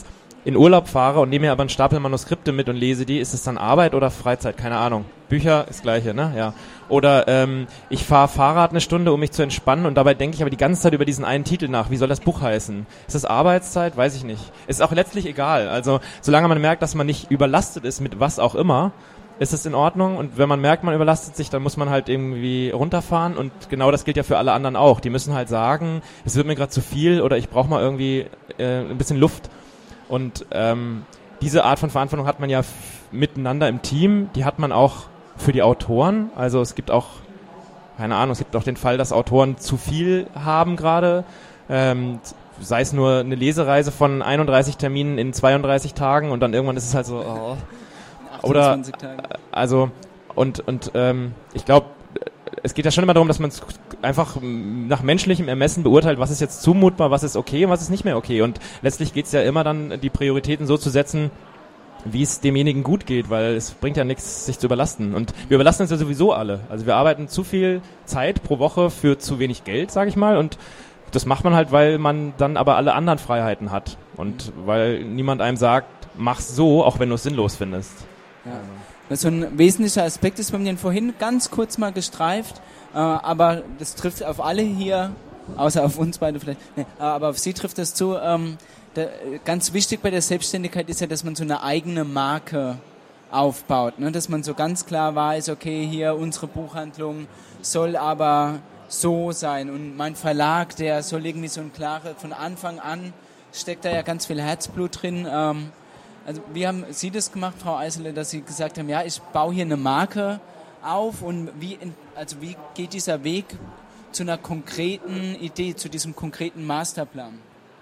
in Urlaub fahre und nehme mir aber einen Stapel Manuskripte mit und lese die, ist es dann Arbeit oder Freizeit? Keine Ahnung. Bücher ist das Gleiche, ne? Ja. Oder ich fahre Fahrrad eine Stunde, um mich zu entspannen und dabei denke ich aber die ganze Zeit über diesen einen Titel nach. Wie soll das Buch heißen? Ist das Arbeitszeit? Weiß ich nicht. Ist auch letztlich egal. Also solange man merkt, dass man nicht überlastet ist mit was auch immer, ist es in Ordnung. Und wenn man merkt, man überlastet sich, dann muss man halt irgendwie runterfahren. Und genau das gilt ja für alle anderen auch. Die müssen halt sagen, es wird mir gerade zu viel oder ich brauche mal irgendwie ein bisschen Luft. Und diese Art von Verantwortung hat man ja miteinander im Team. Die hat man auch für die Autoren. Also es gibt auch, keine Ahnung, es gibt auch den Fall, dass Autoren zu viel haben gerade. Sei es nur eine Lesereise von 31 Terminen in 32 Tagen und dann irgendwann ist es halt so, oh. Oder, also, und ich glaube, es geht ja schon immer darum, dass man es einfach nach menschlichem Ermessen beurteilt, was ist jetzt zumutbar, was ist okay und was ist nicht mehr okay. Und letztlich geht es ja immer dann, die Prioritäten so zu setzen, wie es demjenigen gut geht, weil es bringt ja nichts, sich zu überlasten. Und wir überlasten uns ja sowieso alle. Also wir arbeiten zu viel Zeit pro Woche für zu wenig Geld, sage ich mal. Und das macht man halt, weil man dann aber alle anderen Freiheiten hat. Und weil niemand einem sagt, mach's so, auch wenn du es sinnlos findest. Ja. So ein wesentlicher Aspekt ist, wir haben den vorhin ganz kurz mal gestreift, aber das trifft auf alle hier, außer auf uns beide vielleicht, aber auf Sie trifft das zu. Ganz wichtig bei der Selbstständigkeit ist ja, dass man so eine eigene Marke aufbaut, ne? Dass man so ganz klar weiß, okay, hier unsere Buchhandlung soll aber so sein und mein Verlag, der soll irgendwie so ein klare, von Anfang an steckt da ja ganz viel Herzblut drin. Also wie haben Sie das gemacht, Frau Eisele, dass Sie gesagt haben, ja, ich baue hier eine Marke auf und wie geht dieser Weg zu einer konkreten Idee, zu diesem konkreten Masterplan?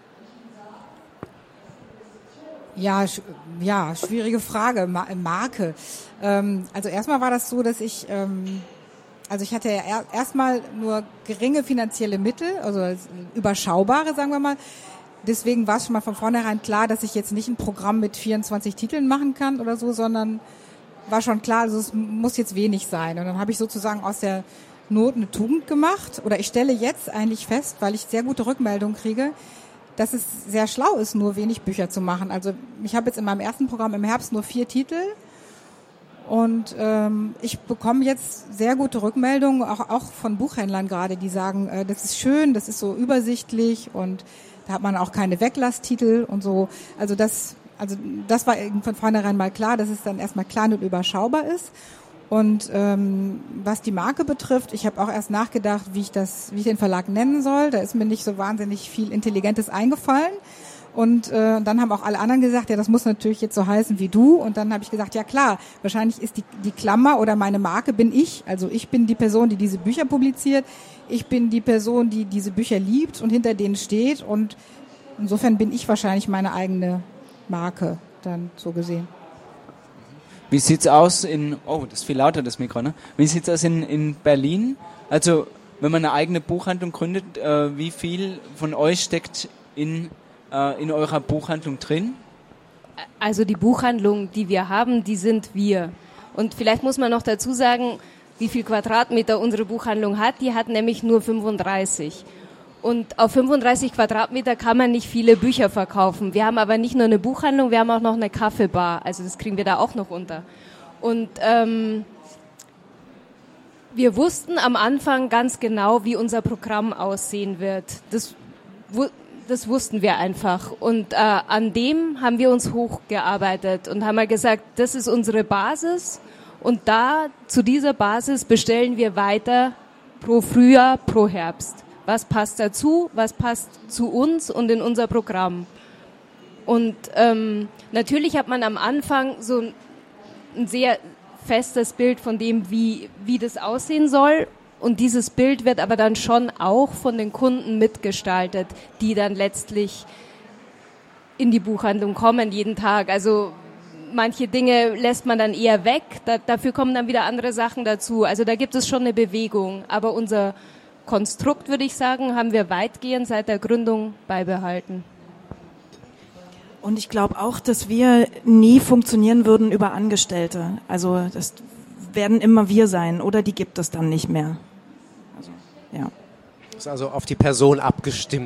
Ja, schwierige Frage. Marke. Also erstmal war das so, dass ich hatte ja erstmal nur geringe finanzielle Mittel, also überschaubare, sagen wir mal. Deswegen war es schon mal von vornherein klar, dass ich jetzt nicht ein Programm mit 24 Titeln machen kann oder so, sondern war schon klar, also es muss jetzt wenig sein. Und dann habe ich sozusagen aus der Not eine Tugend gemacht. Oder ich stelle jetzt eigentlich fest, weil ich sehr gute Rückmeldungen kriege, dass es sehr schlau ist, nur wenig Bücher zu machen. Also ich habe jetzt in meinem ersten Programm im Herbst nur 4 Titel und ich bekomme jetzt sehr gute Rückmeldungen, auch von Buchhändlern gerade, die sagen, das ist schön, das ist so übersichtlich und da hat man auch keine Weglasstitel und so. Also das war von vornherein mal klar, dass es dann erstmal klein und überschaubar ist. Und was die Marke betrifft, ich habe auch erst nachgedacht, wie ich den Verlag nennen soll. Da ist mir nicht so wahnsinnig viel Intelligentes eingefallen. Und dann haben auch alle anderen gesagt, ja, das muss natürlich jetzt so heißen wie du. Und dann habe ich gesagt, ja klar, wahrscheinlich ist die Klammer oder meine Marke bin ich. Also ich bin die Person, die diese Bücher publiziert. Ich bin die Person, die diese Bücher liebt und hinter denen steht. Und insofern bin ich wahrscheinlich meine eigene Marke, dann so gesehen. Wie sieht's aus das ist viel lauter, das Mikro, ne? Wie sieht's aus in Berlin? Also, wenn man eine eigene Buchhandlung gründet, wie viel von euch steckt in eurer Buchhandlung drin? Also die Buchhandlung, die wir haben, die sind wir. Und vielleicht muss man noch dazu sagen, wie viel Quadratmeter unsere Buchhandlung hat. Die hat nämlich nur 35. Und auf 35 Quadratmeter kann man nicht viele Bücher verkaufen. Wir haben aber nicht nur eine Buchhandlung, wir haben auch noch eine Kaffeebar. Also das kriegen wir da auch noch unter. Und wir wussten am Anfang ganz genau, wie unser Programm aussehen wird. Das wussten wir einfach. Und an dem haben wir uns hochgearbeitet und haben mal gesagt, das ist unsere Basis. Und zu dieser Basis bestellen wir weiter pro Frühjahr, pro Herbst. Was passt dazu, was passt zu uns und in unser Programm. Und natürlich hat man am Anfang so ein sehr festes Bild von dem, wie das aussehen soll. Und dieses Bild wird aber dann schon auch von den Kunden mitgestaltet, die dann letztlich in die Buchhandlung kommen jeden Tag. Also manche Dinge lässt man dann eher weg, dafür kommen dann wieder andere Sachen dazu. Also da gibt es schon eine Bewegung, aber unser Konstrukt, würde ich sagen, haben wir weitgehend seit der Gründung beibehalten. Und ich glaube auch, dass wir nie funktionieren würden über Angestellte. Also das werden immer wir sein oder die gibt es dann nicht mehr. Also, ja. Das ist also auf die Person abgestimmt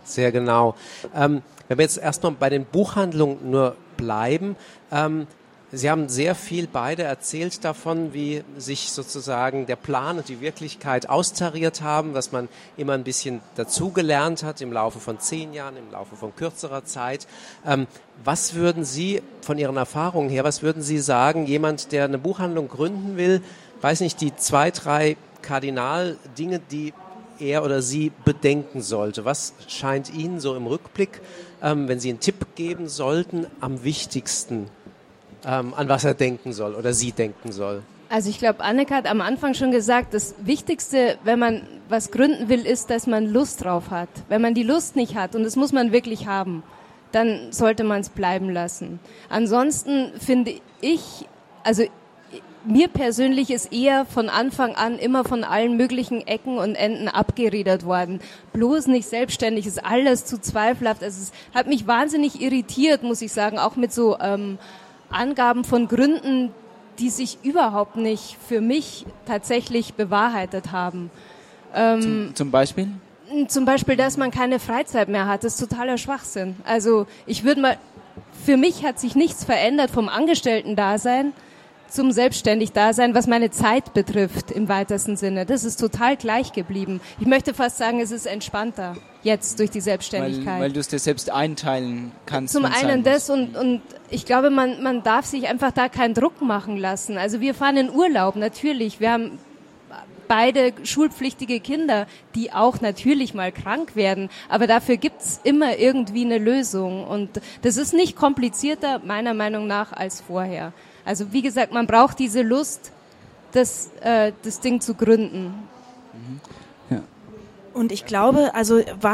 Sehr genau. Wenn wir jetzt erstmal bei den Buchhandlungen nur bleiben, Sie haben sehr viel beide erzählt davon, wie sich sozusagen der Plan und die Wirklichkeit austariert haben, was man immer ein bisschen dazugelernt hat im Laufe von 10 Jahren, im Laufe von kürzerer Zeit. Was würden Sie von Ihren Erfahrungen her, was würden Sie sagen, jemand, der eine Buchhandlung gründen will, weiß nicht, die 2, 3 Kardinaldinge, die er oder sie bedenken sollte? Was scheint Ihnen so im Rückblick, wenn Sie einen Tipp geben sollten, am wichtigsten, an was er denken soll oder sie denken soll? Also ich glaube, Anneke hat am Anfang schon gesagt, das Wichtigste, wenn man was gründen will, ist, dass man Lust drauf hat. Wenn man die Lust nicht hat, und das muss man wirklich haben, dann sollte man es bleiben lassen. Ansonsten finde ich, also mir persönlich ist eher von Anfang an immer von allen möglichen Ecken und Enden abgeredet worden. Bloß nicht selbstständig, ist alles zu zweifelhaft. Also es hat mich wahnsinnig irritiert, muss ich sagen, auch mit so Angaben von Gründen, die sich überhaupt nicht für mich tatsächlich bewahrheitet haben. Zum Beispiel? Zum Beispiel, dass man keine Freizeit mehr hat, das ist totaler Schwachsinn. Also für mich hat sich nichts verändert vom Angestellten-Dasein zum Selbstständig-Dasein, was meine Zeit betrifft im weitesten Sinne. Das ist total gleich geblieben. Ich möchte fast sagen, es ist entspannter jetzt durch die Selbstständigkeit. Weil du es dir selbst einteilen kannst. Zum einen das und ich glaube, man darf sich einfach da keinen Druck machen lassen. Also wir fahren in Urlaub, natürlich. Wir haben beide schulpflichtige Kinder, die auch natürlich mal krank werden. Aber dafür gibt's immer irgendwie eine Lösung. Und das ist nicht komplizierter, meiner Meinung nach, als vorher. Also wie gesagt, man braucht diese Lust, das Ding zu gründen. Ja. Und ich glaube, also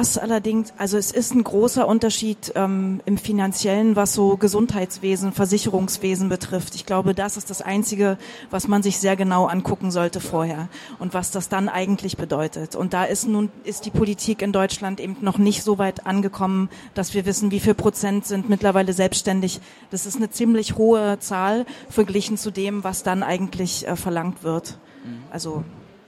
es ist ein großer Unterschied im Finanziellen, was so Gesundheitswesen, Versicherungswesen betrifft. Ich glaube, das ist das Einzige, was man sich sehr genau angucken sollte vorher und was das dann eigentlich bedeutet. Und da ist die Politik in Deutschland eben noch nicht so weit angekommen, dass wir wissen, wie viel Prozent sind mittlerweile selbstständig. Das ist eine ziemlich hohe Zahl verglichen zu dem, was dann eigentlich verlangt wird. Also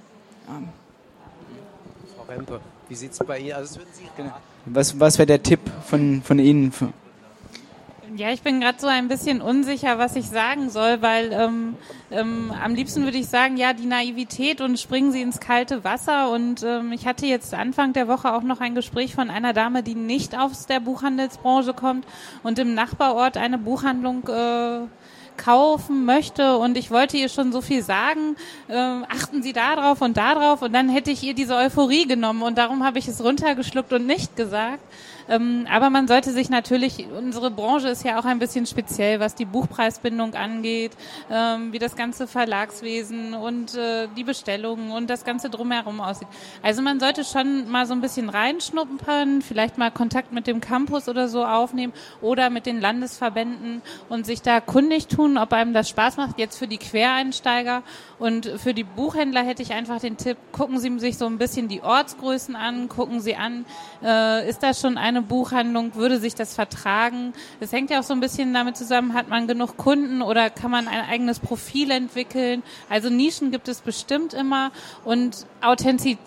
Rempe, wie sieht's bei Ihnen? Also Was wäre der Tipp von Ihnen? Ja, ich bin gerade so ein bisschen unsicher, was ich sagen soll, weil am liebsten würde ich sagen, ja, die Naivität und springen Sie ins kalte Wasser. Und ich hatte jetzt Anfang der Woche auch noch ein Gespräch von einer Dame, die nicht aus der Buchhandelsbranche kommt und im Nachbarort eine Buchhandlung kaufen möchte, und ich wollte ihr schon so viel sagen, achten Sie da drauf und dann hätte ich ihr diese Euphorie genommen, und darum habe ich es runtergeschluckt und nicht gesagt. Aber man sollte sich natürlich, unsere Branche ist ja auch ein bisschen speziell, was die Buchpreisbindung angeht, wie das ganze Verlagswesen und die Bestellungen und das Ganze drumherum aussieht. Also man sollte schon mal so ein bisschen reinschnuppern, vielleicht mal Kontakt mit dem Campus oder so aufnehmen oder mit den Landesverbänden und sich da kundig tun, ob einem das Spaß macht. Jetzt für die Quereinsteiger und für die Buchhändler hätte ich einfach den Tipp, gucken Sie sich so ein bisschen die Ortsgrößen an, gucken Sie an, ist das schon eine Buchhandlung, würde sich das vertragen? Es hängt ja auch so ein bisschen damit zusammen, hat man genug Kunden oder kann man ein eigenes Profil entwickeln? Also Nischen gibt es bestimmt immer, und Authentizität,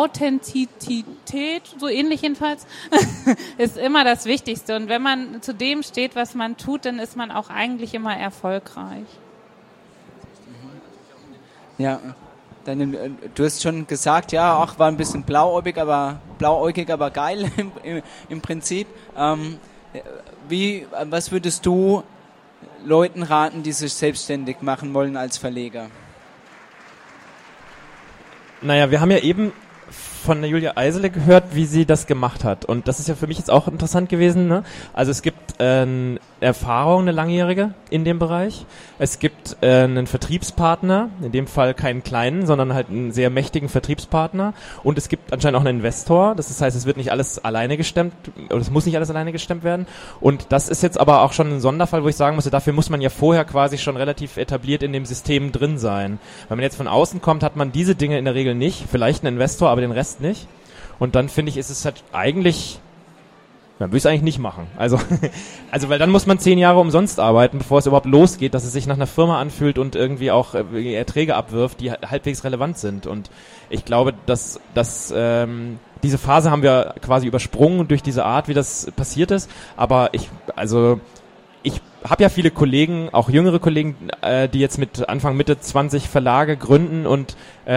so ähnlich jedenfalls, ist immer das Wichtigste. Und wenn man zu dem steht, was man tut, dann ist man auch eigentlich immer erfolgreich. Ja, du hast schon gesagt, ja, auch war ein bisschen blauäugig, aber geil im Prinzip. Was würdest du Leuten raten, die sich selbstständig machen wollen als Verleger? Naja, wir haben ja eben von der Julia Eisele gehört, wie sie das gemacht hat. Und das ist ja für mich jetzt auch interessant gewesen, ne? Also es gibt Erfahrung, eine langjährige in dem Bereich. Es gibt einen Vertriebspartner, in dem Fall keinen kleinen, sondern halt einen sehr mächtigen Vertriebspartner. Und es gibt anscheinend auch einen Investor. Das heißt, es wird nicht alles alleine gestemmt, oder es muss nicht alles alleine gestemmt werden. Und das ist jetzt aber auch schon ein Sonderfall, wo ich sagen muss, dafür muss man ja vorher quasi schon relativ etabliert in dem System drin sein. Wenn man jetzt von außen kommt, hat man diese Dinge in der Regel nicht. Vielleicht einen Investor, aber den Rest nicht. Und dann finde ich, ist es halt eigentlich, man würde es eigentlich nicht machen. Also weil dann muss man 10 Jahre umsonst arbeiten, bevor es überhaupt losgeht, dass es sich nach einer Firma anfühlt und irgendwie auch Erträge abwirft, die halbwegs relevant sind. Und ich glaube, dass diese Phase haben wir quasi übersprungen durch diese Art, wie das passiert ist. Aber ich habe ja viele Kollegen, auch jüngere Kollegen, die jetzt mit Anfang, Mitte 20 Verlage gründen und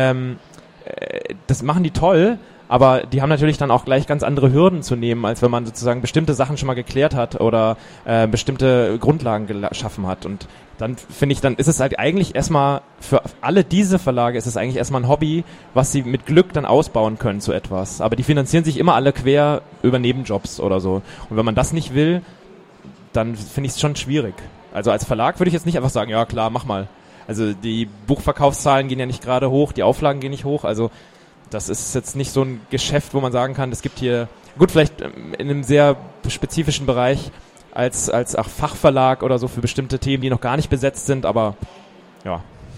das machen die toll. Aber die haben natürlich dann auch gleich ganz andere Hürden zu nehmen, als wenn man sozusagen bestimmte Sachen schon mal geklärt hat oder bestimmte Grundlagen geschaffen hat. Und dann finde ich, dann ist es halt eigentlich erstmal für alle diese Verlage ist es eigentlich erstmal ein Hobby, was sie mit Glück dann ausbauen können zu etwas. Aber die finanzieren sich immer alle quer über Nebenjobs oder so. Und wenn man das nicht will, dann finde ich es schon schwierig. Also als Verlag würde ich jetzt nicht einfach sagen, ja klar, mach mal. Also die Buchverkaufszahlen gehen ja nicht gerade hoch, die Auflagen gehen nicht hoch, also das ist jetzt nicht so ein Geschäft, wo man sagen kann, es gibt hier, gut, vielleicht in einem sehr spezifischen Bereich als auch Fachverlag oder so für bestimmte Themen, die noch gar nicht besetzt sind, aber ja.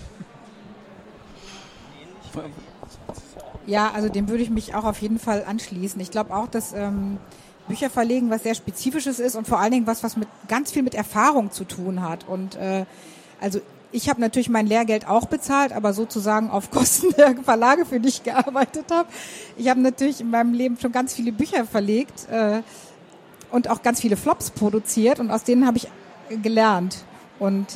Ja, also dem würde ich mich auch auf jeden Fall anschließen. Ich glaube auch, dass Bücherverlegen was sehr Spezifisches ist und vor allen Dingen was mit ganz viel mit Erfahrung zu tun hat. Und also ich habe natürlich mein Lehrgeld auch bezahlt, aber sozusagen auf Kosten der Verlage, für die ich gearbeitet habe. Ich habe natürlich in meinem Leben schon ganz viele Bücher verlegt und auch ganz viele Flops produziert und aus denen habe ich gelernt. Und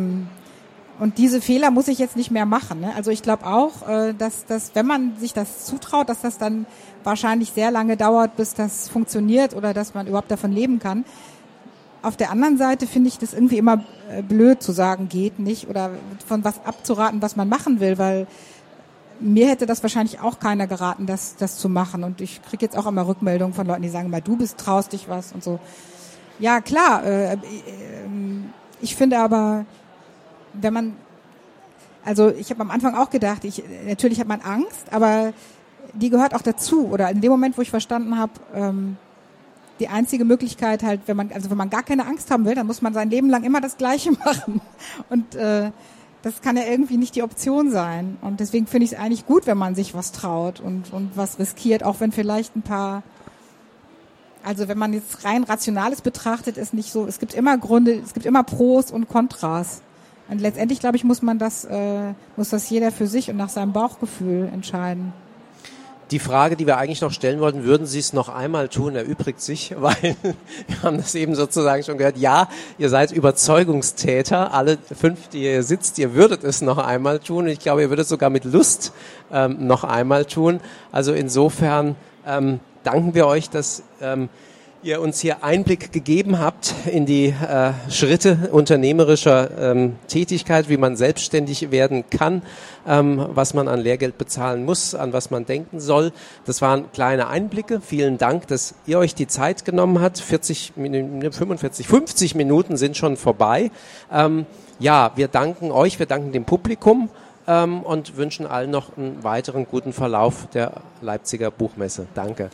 diese Fehler muss ich jetzt nicht mehr machen. Ne? Also ich glaube auch, dass wenn man sich das zutraut, dass das dann wahrscheinlich sehr lange dauert, bis das funktioniert oder dass man überhaupt davon leben kann. Auf der anderen Seite finde ich das irgendwie immer blöd zu sagen, geht nicht oder von was abzuraten, was man machen will, weil mir hätte das wahrscheinlich auch keiner geraten, das zu machen. Und ich kriege jetzt auch immer Rückmeldungen von Leuten, die sagen immer, du traust dich was und so. Ja, klar. Ich finde aber, wenn man, also ich habe am Anfang auch gedacht, natürlich hat man Angst, aber die gehört auch dazu. Oder in dem Moment, wo ich verstanden habe, die einzige Möglichkeit halt, wenn man gar keine Angst haben will, dann muss man sein Leben lang immer das Gleiche machen. Und das kann ja irgendwie nicht die Option sein. Und deswegen finde ich es eigentlich gut, wenn man sich was traut und was riskiert, auch wenn vielleicht ein paar, also wenn man jetzt rein Rationales betrachtet, ist nicht so, es gibt immer Gründe, es gibt immer Pros und Kontras. Und letztendlich, glaube ich, muss das jeder für sich und nach seinem Bauchgefühl entscheiden. Die Frage, die wir eigentlich noch stellen wollten, würden Sie es noch einmal tun, erübrigt sich, weil wir haben das eben sozusagen schon gehört. Ja, ihr seid Überzeugungstäter, alle 5, die ihr sitzt, ihr würdet es noch einmal tun. Ich glaube, ihr würdet es sogar mit Lust noch einmal tun. Also insofern danken wir euch, dass ihr uns hier Einblick gegeben habt in die Schritte unternehmerischer Tätigkeit, wie man selbstständig werden kann, was man an Lehrgeld bezahlen muss, an was man denken soll. Das waren kleine Einblicke. Vielen Dank, dass ihr euch die Zeit genommen habt. 50 Minuten sind schon vorbei. Ja, wir danken euch, wir danken dem Publikum und wünschen allen noch einen weiteren guten Verlauf der Leipziger Buchmesse. Danke.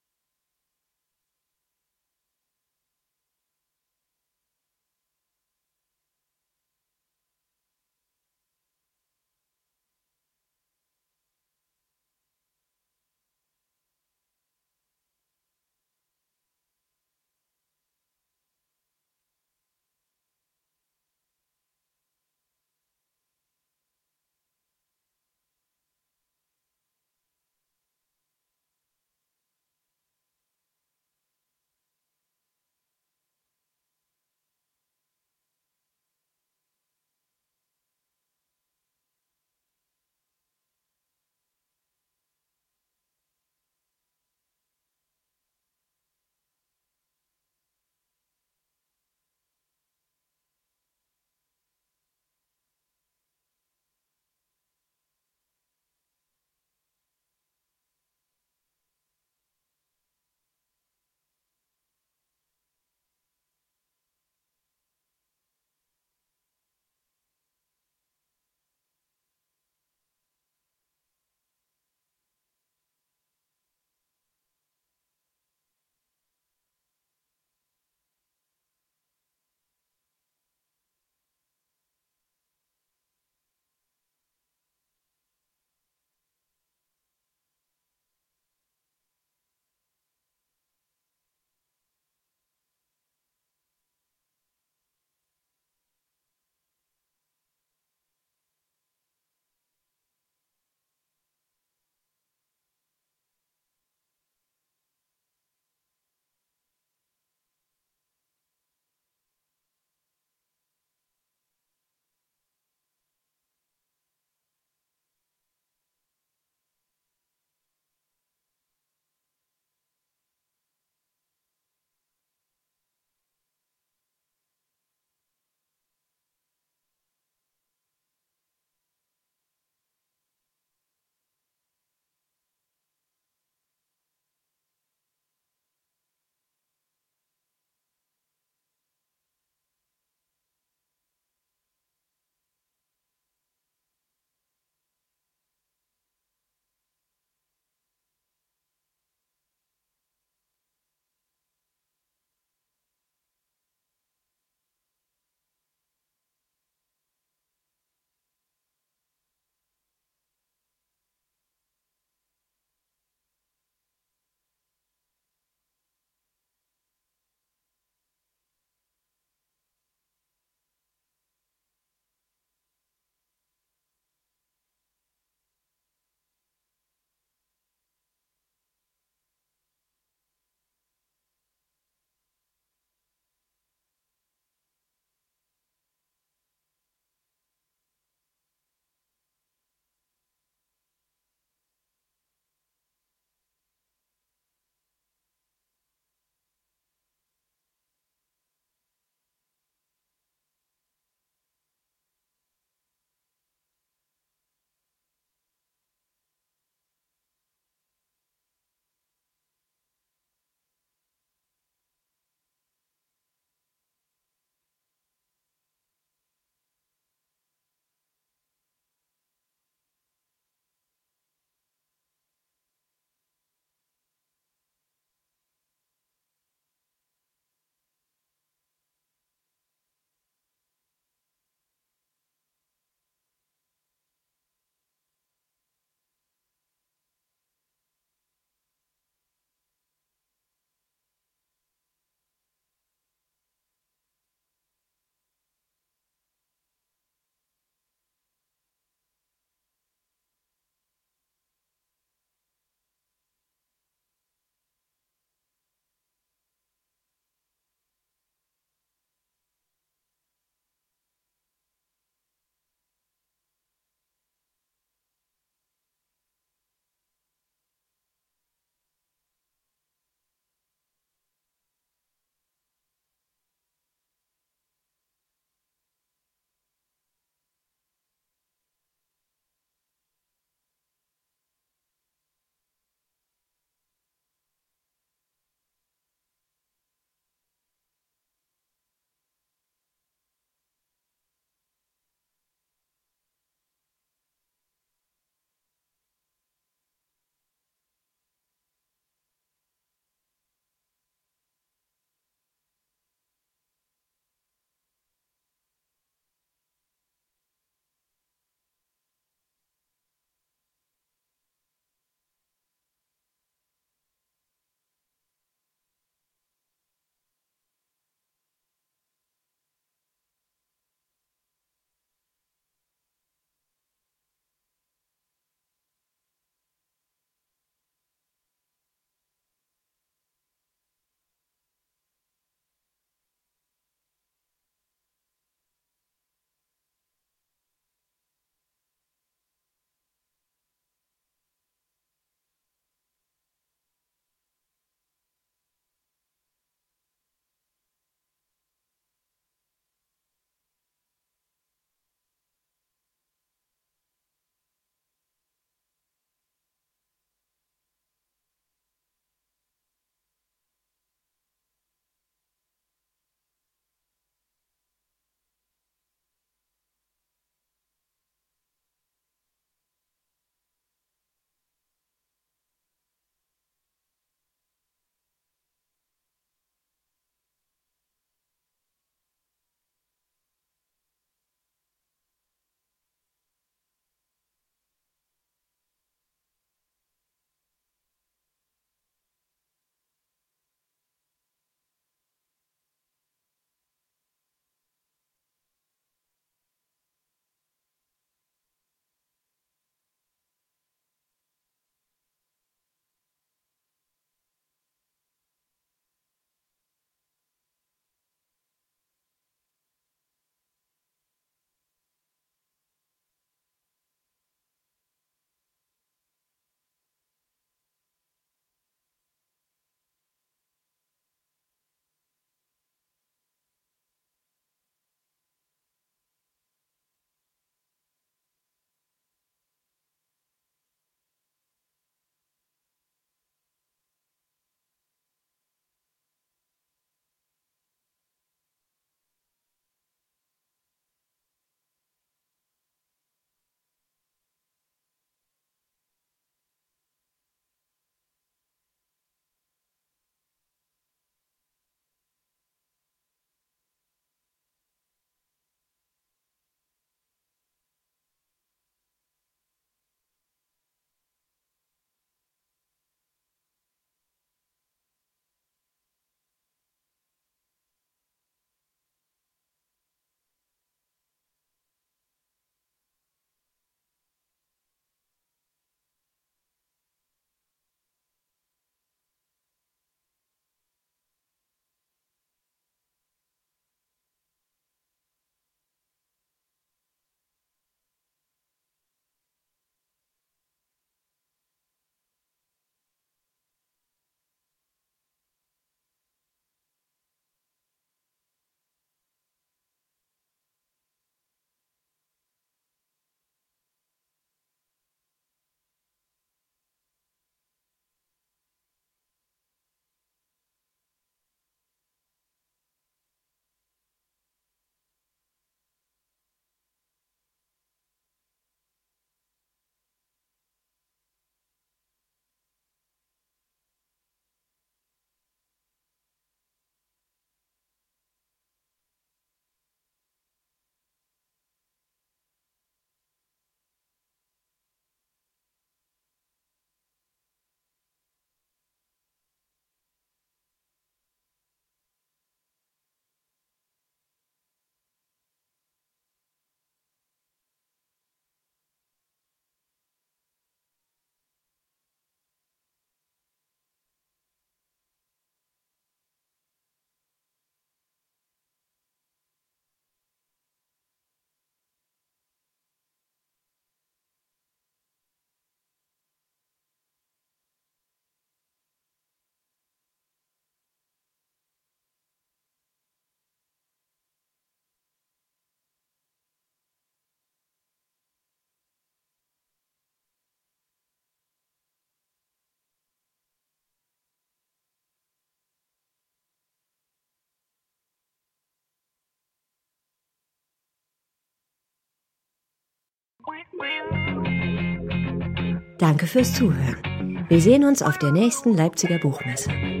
Danke fürs Zuhören. Wir sehen uns auf der nächsten Leipziger Buchmesse.